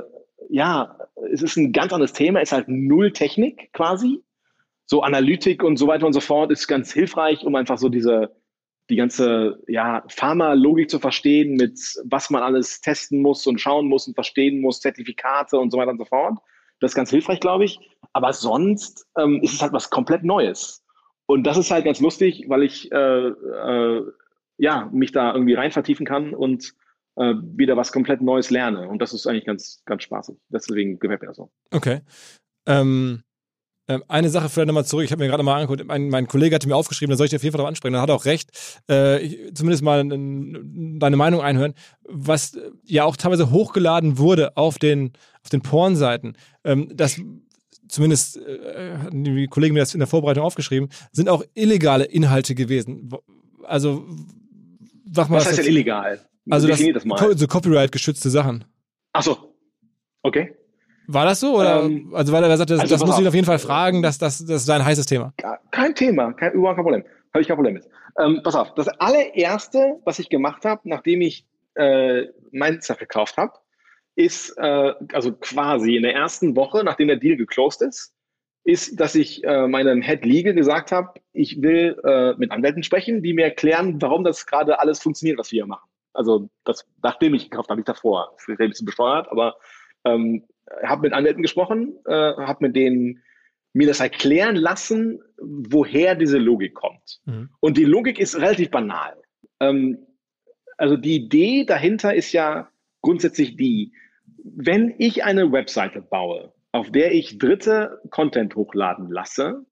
es ist ein ganz anderes Thema. Es ist halt null Technik quasi. So Analytik und so weiter und so fort ist ganz hilfreich, um einfach so die ganze Pharma-Logik zu verstehen, mit was man alles testen muss und schauen muss und verstehen muss, Zertifikate und so weiter und so fort. Das ist ganz hilfreich, glaube ich. Aber sonst ist es halt was komplett Neues. Und das ist halt ganz lustig, weil ich mich da irgendwie rein vertiefen kann und wieder was komplett Neues lerne. Und das ist eigentlich ganz, ganz spaßig. Deswegen gefällt mir das so. Okay. Eine Sache vielleicht nochmal zurück. Ich habe mir gerade mal angeguckt, mein Kollege hatte mir aufgeschrieben, da soll ich dir auf jeden Fall darauf ansprechen. Da hat er auch recht. Zumindest mal deine Meinung einhören, was ja auch teilweise hochgeladen wurde auf den Pornseiten. Das zumindest hatten die Kollegen mir das in der Vorbereitung aufgeschrieben, sind auch illegale Inhalte gewesen. Also, sag mal. Was heißt denn illegal? Also das mal. So Copyright-geschützte Sachen. Ach so. Okay. War das so? Oder? Also weil er sagte, das muss ich ihn auf jeden Fall fragen, das sei ein heißes Thema. Kein Thema, überhaupt kein Problem. Habe ich kein Problem mit. Pass auf, das allererste, was ich gemacht habe, nachdem ich mein Stuff gekauft habe, ist, also quasi in der ersten Woche, nachdem der Deal geclosed ist, dass ich meinem Head Legal gesagt habe, ich will mit Anwälten sprechen, die mir erklären, warum das gerade alles funktioniert, was wir hier machen. Also das, nachdem ich gekauft habe, nicht davor. Das ist ein bisschen besteuert, aber habe mit Anwälten gesprochen, habe mit denen mir das erklären lassen, woher diese Logik kommt. Mhm. Und die Logik ist relativ banal. Also die Idee dahinter ist ja grundsätzlich die, wenn ich eine Webseite baue, auf der ich dritte Content hochladen lasse,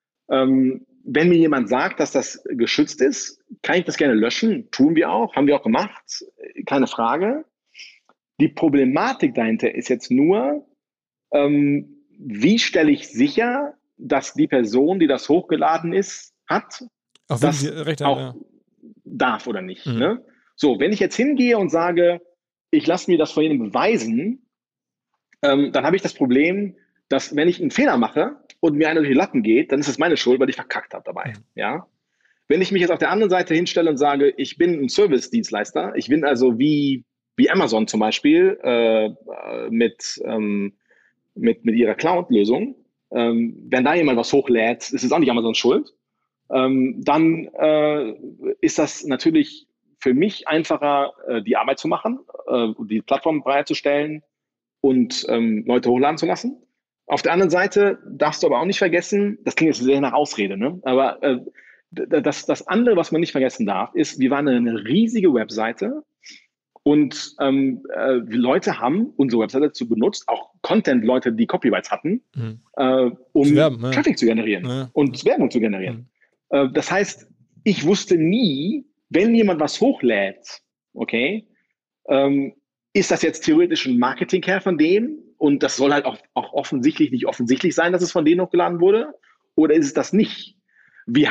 wenn mir jemand sagt, dass das geschützt ist, kann ich das gerne löschen. Tun wir auch, haben wir auch gemacht, keine Frage. Die Problematik dahinter ist jetzt nur, wie stelle ich sicher, dass die Person, die das hochgeladen hat, auch das recht haben, auch darf oder nicht. Mhm. Ne? So, wenn ich jetzt hingehe und sage, ich lasse mir das von Ihnen beweisen, dann habe ich das Problem, dass wenn ich einen Fehler mache und mir einer durch die Lappen geht, dann ist es meine Schuld, weil ich verkackt habe dabei. Mhm. Ja? Wenn ich mich jetzt auf der anderen Seite hinstelle und sage, ich bin ein Service-Dienstleister, ich bin also wie Amazon zum Beispiel mit ihrer Cloud-Lösung, wenn da jemand was hochlädt, ist es auch nicht Amazons Schuld, dann ist das natürlich für mich einfacher, die Arbeit zu machen, die Plattform bereitzustellen und Leute hochladen zu lassen. Auf der anderen Seite darfst du aber auch nicht vergessen, das klingt jetzt sehr nach Ausrede, ne? Aber das andere, was man nicht vergessen darf, ist, wir waren eine riesige Webseite und Leute haben unsere Webseite dazu benutzt, auch Content-Leute, die Copyrights hatten, um Traffic zu generieren und Werbung zu generieren. Das heißt, ich wusste nie, wenn jemand was hochlädt, okay, ist das jetzt theoretisch ein Marketing-Care von denen und das soll halt auch offensichtlich nicht offensichtlich sein, dass es von denen hochgeladen wurde, oder ist es das nicht? Ich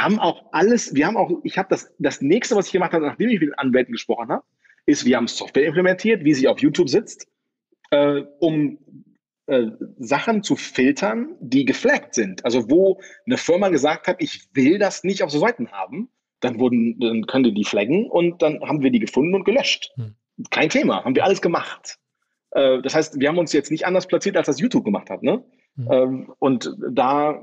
habe das nächste, was ich gemacht habe, nachdem ich mit den Anwälten gesprochen habe, ist, wir haben Software implementiert, wie sie auf YouTube sitzt, um Sachen zu filtern, die geflaggt sind. Also wo eine Firma gesagt hat, ich will das nicht auf so Seiten haben, dann können die flaggen und dann haben wir die gefunden und gelöscht. Kein Thema, haben wir alles gemacht. Das heißt, wir haben uns jetzt nicht anders platziert, als das YouTube gemacht hat. Ne? Und da,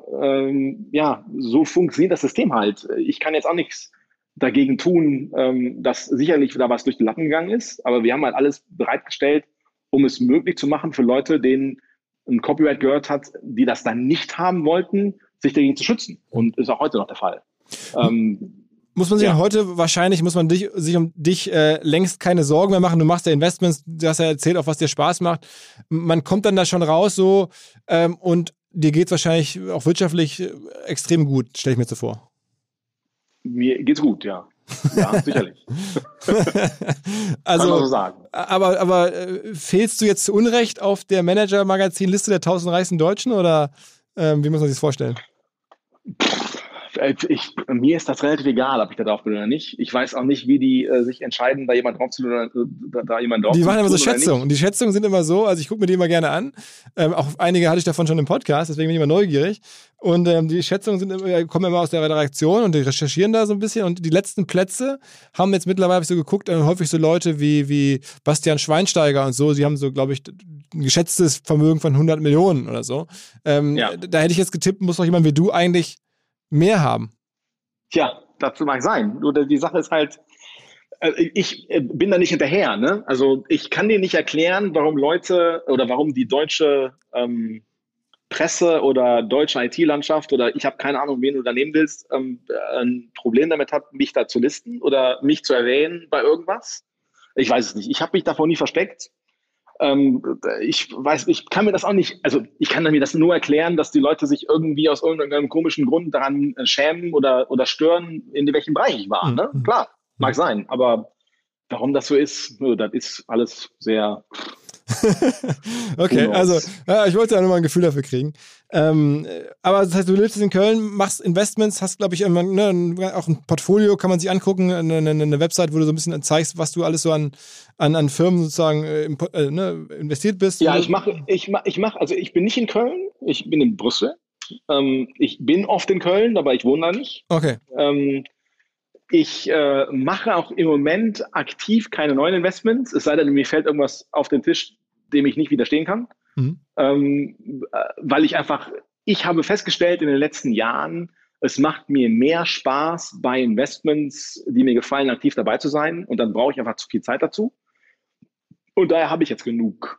so funktioniert das System halt. Ich kann jetzt auch nichts dagegen tun, dass sicherlich da was durch die Lappen gegangen ist, aber wir haben halt alles bereitgestellt, um es möglich zu machen für Leute, denen ein Copyright gehört hat, die das dann nicht haben wollten, sich dagegen zu schützen. Und ist auch heute noch der Fall. Muss man sich heute wahrscheinlich, sich um dich längst keine Sorgen mehr machen. Du machst ja Investments, du hast ja erzählt, auf was dir Spaß macht. Man kommt dann da schon raus so und dir geht es wahrscheinlich auch wirtschaftlich extrem gut, stelle ich mir so vor. Mir geht's gut, ja. Ja, sicherlich. Also, kann man so sagen. Aber fehlst du jetzt zu Unrecht auf der Manager-Magazin-Liste der 1000 reichsten Deutschen oder wie muss man sich das vorstellen? Mir ist das relativ egal, ob ich da drauf bin oder nicht. Ich weiß auch nicht, wie die sich entscheiden, da jemand drauf zu tun oder da jemand drauf zu tun. Die machen immer so Schätzungen. Und die Schätzungen sind immer so, also ich gucke mir die immer gerne an. Auch einige hatte ich davon schon im Podcast, deswegen bin ich immer neugierig. Und die Schätzungen kommen immer aus der Redaktion und die recherchieren da so ein bisschen. Und die letzten Plätze haben jetzt mittlerweile, habe ich so geguckt, häufig so Leute wie Bastian Schweinsteiger und so. Sie haben so, glaube ich, ein geschätztes Vermögen von 100 Millionen oder so. Da hätte ich jetzt getippt, muss doch jemand wie du eigentlich mehr haben. Tja, dazu mag sein. Nur die Sache ist halt, ich bin da nicht hinterher. Ne? Also ich kann dir nicht erklären, warum Leute oder warum die deutsche Presse oder deutsche IT-Landschaft oder ich habe keine Ahnung, wen du da nehmen willst, ein Problem damit hat, mich da zu listen oder mich zu erwähnen bei irgendwas. Ich weiß es nicht. Ich habe mich davor nie versteckt. Ich kann mir das auch nicht, also ich kann mir das nur erklären, dass die Leute sich irgendwie aus irgendeinem komischen Grund daran schämen oder stören, in welchem Bereich ich war. Ne? Klar, mag sein, aber warum das so ist, das ist alles sehr... Okay, also ich wollte ja nur mal ein Gefühl dafür kriegen. Aber das heißt, du lebst in Köln, machst Investments, hast, glaube ich, auch ein Portfolio, kann man sich angucken, eine Website, wo du so ein bisschen zeigst, was du alles so an Firmen sozusagen investiert bist. Ja, ich bin nicht in Köln, ich bin in Brüssel. Ich bin oft in Köln, aber ich wohne da nicht. Okay. Ich mache auch im Moment aktiv keine neuen Investments, es sei denn, mir fällt irgendwas auf den Tisch, dem ich nicht widerstehen kann. Weil ich habe festgestellt in den letzten Jahren, es macht mir mehr Spaß, bei Investments, die mir gefallen, aktiv dabei zu sein. Und dann brauche ich einfach zu viel Zeit dazu. Und daher habe ich jetzt genug.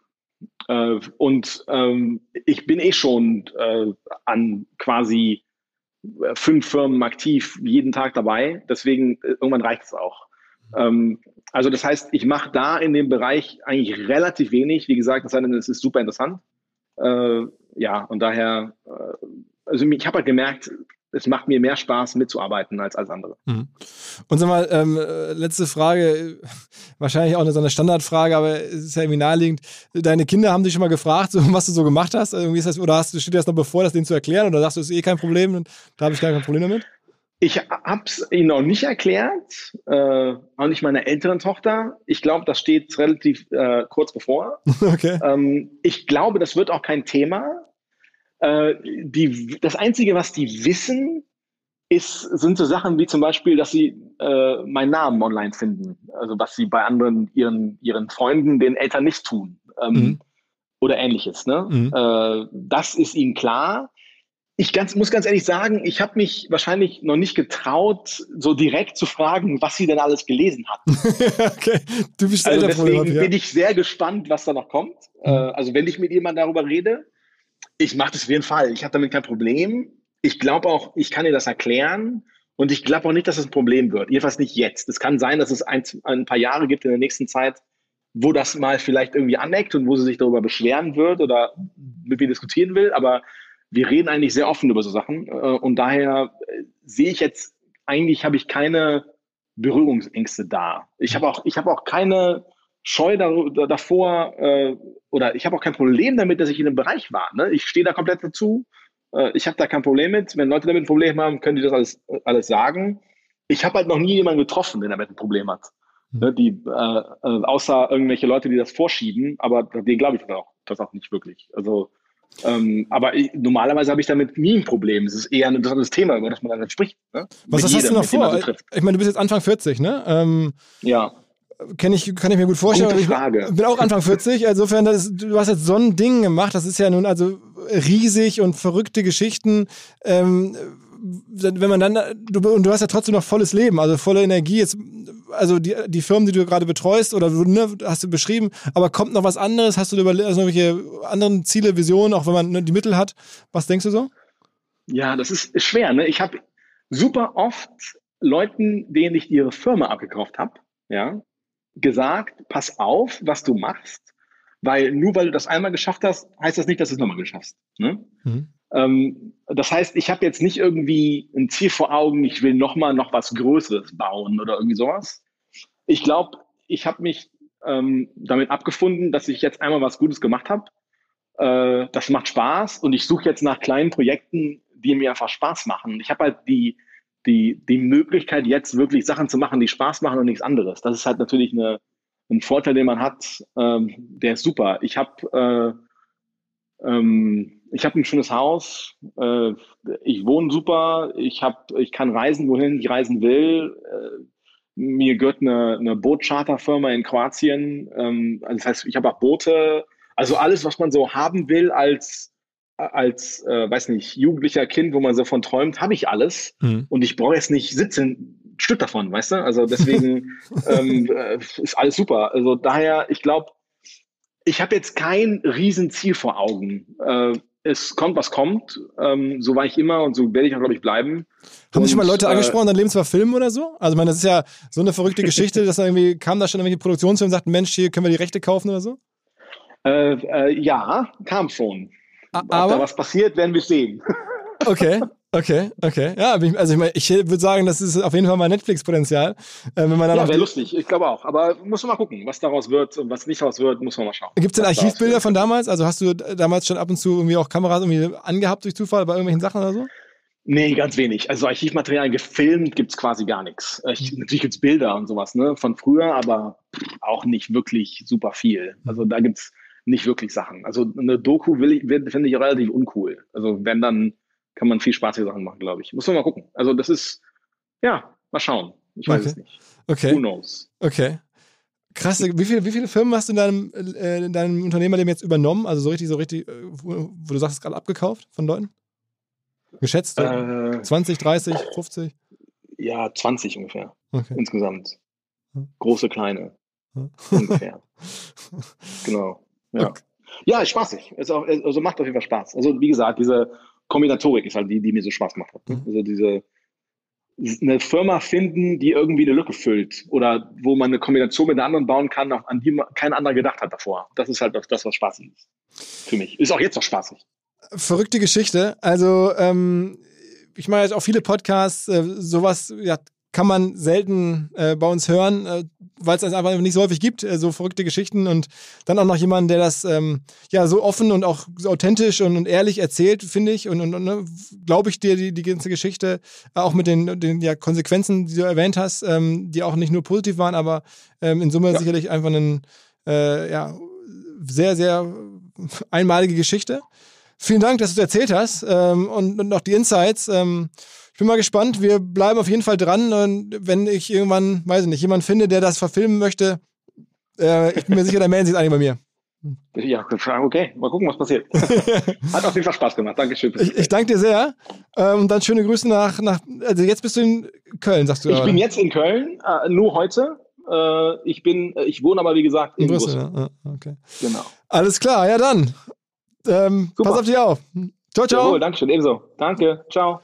Ich bin schon an quasi 5 Firmen aktiv jeden Tag dabei. Deswegen, irgendwann reicht es auch. Also das heißt, ich mache da in dem Bereich eigentlich relativ wenig. Wie gesagt, es ist super interessant. Und daher, ich habe halt gemerkt, es macht mir mehr Spaß, mitzuarbeiten als andere. Und sag mal, letzte Frage, wahrscheinlich auch so eine Standardfrage, aber es ist ja irgendwie naheliegend. Deine Kinder haben dich schon mal gefragt, was du so gemacht hast? Irgendwie ist das, oder steht dir das noch bevor, das denen zu erklären? Oder sagst du, das ist kein Problem und da habe ich gar kein Problem damit? Ich habe es ihnen noch nicht erklärt, auch nicht meiner älteren Tochter. Ich glaube, das steht relativ kurz bevor. Okay. Ich glaube, das wird auch kein Thema. Das Einzige, was die wissen, sind so Sachen wie zum Beispiel, dass sie meinen Namen online finden. Also was sie bei anderen, ihren Freunden, den Eltern nicht tun. Oder Ähnliches. Ne? Das ist ihnen klar. Muss ganz ehrlich sagen, ich habe mich wahrscheinlich noch nicht getraut, so direkt zu fragen, was sie denn alles gelesen hatten. Okay, du bist also deswegen bin ich sehr gespannt, was da noch kommt. Also wenn ich mit jemandem darüber rede, ich mache das auf jeden Fall. Ich habe damit kein Problem. Ich glaube auch, ich kann dir das erklären und ich glaube auch nicht, dass es ein Problem wird. Jedenfalls nicht jetzt. Es kann sein, dass es ein paar Jahre gibt in der nächsten Zeit, wo das mal vielleicht irgendwie aneckt und wo sie sich darüber beschweren wird oder mit mir diskutieren will, aber wir reden eigentlich sehr offen über so Sachen und daher sehe ich jetzt, eigentlich habe ich keine Berührungsängste da. Ich habe auch keine Scheu davor oder ich habe auch kein Problem damit, dass ich in einem Bereich war. Ne? Ich stehe da komplett dazu. Ich habe da kein Problem mit. Wenn Leute damit ein Problem haben, können die das alles sagen. Ich habe halt noch nie jemanden getroffen, der damit ein Problem hat. Ne? Außer irgendwelche Leute, die das vorschieben, aber denen glaube ich das auch nicht wirklich. Also aber normalerweise habe ich damit nie ein Problem. Es ist eher ein interessantes Thema, über das man dann spricht. Ne? Was hast du noch vor? Ich meine, du bist jetzt Anfang 40, ne? Ja. Kann ich mir gut vorstellen. Gute Frage. Ich bin auch Anfang 40. Insofern, du hast jetzt so ein Ding gemacht. Das ist ja nun also riesig und verrückte Geschichten. Wenn man dann, und du hast ja trotzdem noch volles Leben, also volle Energie. Jetzt, also die Firmen, die du gerade betreust oder hast du beschrieben, aber kommt noch was anderes? Hast du irgendwelche anderen Ziele, Visionen, auch wenn man die Mittel hat? Was denkst du so? Ja, das ist schwer. Ne? Ich habe super oft Leuten, denen ich ihre Firma abgekauft habe, ja, gesagt, pass auf, was du machst, weil nur weil du das einmal geschafft hast, heißt das nicht, dass du es nochmal geschaffst. Ne? Das heißt, ich habe jetzt nicht irgendwie ein Ziel vor Augen, ich will noch was Größeres bauen oder irgendwie sowas. Ich glaube, ich habe mich damit abgefunden, dass ich jetzt einmal was Gutes gemacht habe. Das macht Spaß und ich suche jetzt nach kleinen Projekten, die mir einfach Spaß machen. Ich habe halt die Möglichkeit, jetzt wirklich Sachen zu machen, die Spaß machen und nichts anderes. Das ist halt natürlich ein Vorteil, den man hat, der ist super. Ich habe ein schönes Haus, ich wohne super, ich kann reisen, wohin ich reisen will. Mir gehört eine Bootcharterfirma in Kroatien. Also das heißt, ich habe auch Boote. Also alles, was man so haben will als weiß nicht, jugendlicher Kind, wo man so von träumt, habe ich alles. Und ich brauche jetzt nicht 17 Stück davon, weißt du? Also deswegen ist alles super. Also daher, ich glaube, ich habe jetzt kein Riesenziel vor Augen. es kommt, was kommt. So war ich immer und so werde ich auch, glaube ich, bleiben. Haben sich mal Leute angesprochen, dein Leben zu verfilmen oder so? Also, ich meine, das ist ja so eine verrückte Geschichte, dass da irgendwie, kam da schon irgendwelche Produktionsfirmen und sagten, Mensch, hier können wir die Rechte kaufen oder so? Ja, kam schon. Aber ob da was passiert, werden wir sehen. Okay. Ja, ich würde sagen, das ist auf jeden Fall mal Netflix-Potenzial. Wenn man dann wäre lustig, ich glaube auch. Aber muss man mal gucken, was daraus wird und was nicht daraus wird, muss man mal schauen. Gibt es denn Archivbilder von damals? Also hast du damals schon ab und zu irgendwie auch Kameras irgendwie angehabt durch Zufall bei irgendwelchen Sachen oder so? Nee, ganz wenig. Also Archivmaterial gefilmt gibt's quasi gar nichts. Natürlich gibt's Bilder und sowas, ne, von früher, aber auch nicht wirklich super viel. Also da gibt's nicht wirklich Sachen. Also eine Doku finde ich relativ uncool. Also wenn, dann kann man viel spaßige Sachen machen, glaube ich. Muss man mal gucken. Also das ist, mal schauen. Ich weiß es nicht. Okay. Who knows? Okay. Krass, wie viele Firmen hast du in deinem Unternehmerleben jetzt übernommen? Also so richtig, wo du sagst, gerade abgekauft von Leuten? Geschätzt? 20, 30, 50? Ja, 20 ungefähr. Okay. Insgesamt. Große, kleine. Ungefähr. Genau. Ja. Okay. Ja, ist spaßig. Also macht auf jeden Fall Spaß. Also wie gesagt, diese Kombinatorik ist halt die mir so Spaß macht. Also eine Firma finden, die irgendwie eine Lücke füllt oder wo man eine Kombination mit einer anderen bauen kann, an die kein anderer gedacht hat davor. Das ist halt das, was spaßig ist. Für mich. Ist auch jetzt noch spaßig. Verrückte Geschichte. Also ich mache jetzt auch viele Podcasts, sowas kann man selten bei uns hören, weil es einfach nicht so häufig gibt, so verrückte Geschichten und dann auch noch jemanden, der das so offen und auch so authentisch und ehrlich erzählt, finde ich, und glaube ich dir die ganze Geschichte, auch mit den Konsequenzen, die du erwähnt hast, die auch nicht nur positiv waren, aber in Summe sicherlich einfach eine sehr, sehr einmalige Geschichte. Vielen Dank, dass du es erzählt hast und auch die Insights. Ich bin mal gespannt. Wir bleiben auf jeden Fall dran. Und wenn ich irgendwann, weiß ich nicht, jemanden finde, der das verfilmen möchte, ich bin mir sicher, dann melden sich einige bei mir. Ja, okay. Mal gucken, was passiert. Hat auf jeden Fall Spaß gemacht. Dankeschön. Ich danke dir sehr. Und dann schöne Grüße nach also jetzt bist du in Köln, sagst du. Ich bin jetzt in Köln, nur heute. Ich wohne aber, wie gesagt, in Brüssel. Ja. Okay. Genau. Alles klar, ja dann. Pass auf dich auf. Ciao, ciao. Jawohl, Dankeschön, ebenso. Danke, ciao.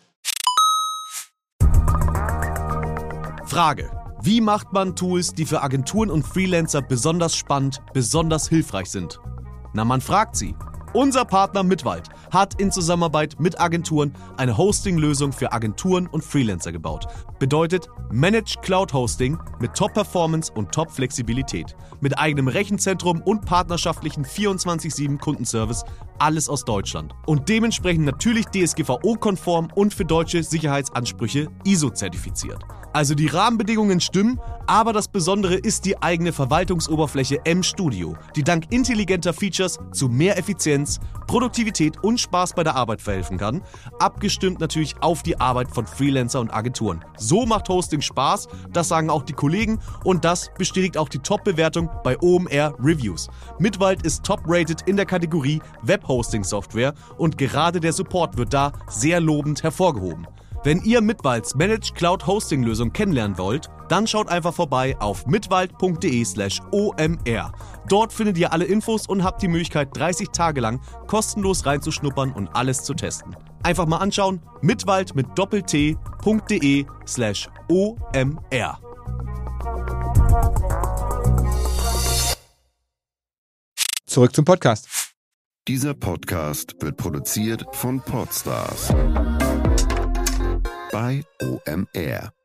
Frage: Wie macht man Tools, die für Agenturen und Freelancer besonders spannend, besonders hilfreich sind? Na, man fragt sie. Unser Partner Mitwald hat in Zusammenarbeit mit Agenturen eine Hosting-Lösung für Agenturen und Freelancer gebaut. Bedeutet Managed Cloud Hosting mit Top-Performance und Top-Flexibilität. Mit eigenem Rechenzentrum und partnerschaftlichen 24/7 Kundenservice. Alles aus Deutschland. Und dementsprechend natürlich DSGVO-konform und für deutsche Sicherheitsansprüche ISO-zertifiziert. Also die Rahmenbedingungen stimmen, aber das Besondere ist die eigene Verwaltungsoberfläche M-Studio, die dank intelligenter Features zu mehr Effizienz, Produktivität und Spaß bei der Arbeit verhelfen kann, abgestimmt natürlich auf die Arbeit von Freelancer und Agenturen. So macht Hosting Spaß, das sagen auch die Kollegen und das bestätigt auch die Top-Bewertung bei OMR Reviews. Mitwald ist top-rated in der Kategorie Web-Hosting-Software und gerade der Support wird da sehr lobend hervorgehoben. Wenn ihr Mitwalds Managed Cloud Hosting Lösung kennenlernen wollt, dann schaut einfach vorbei auf mitwald.de/omr. Dort findet ihr alle Infos und habt die Möglichkeit, 30 Tage lang kostenlos reinzuschnuppern und alles zu testen. Einfach mal anschauen, mitwald mit doppelt-t.de/omr. Zurück zum Podcast. Dieser Podcast wird produziert von Podstars bei OMR.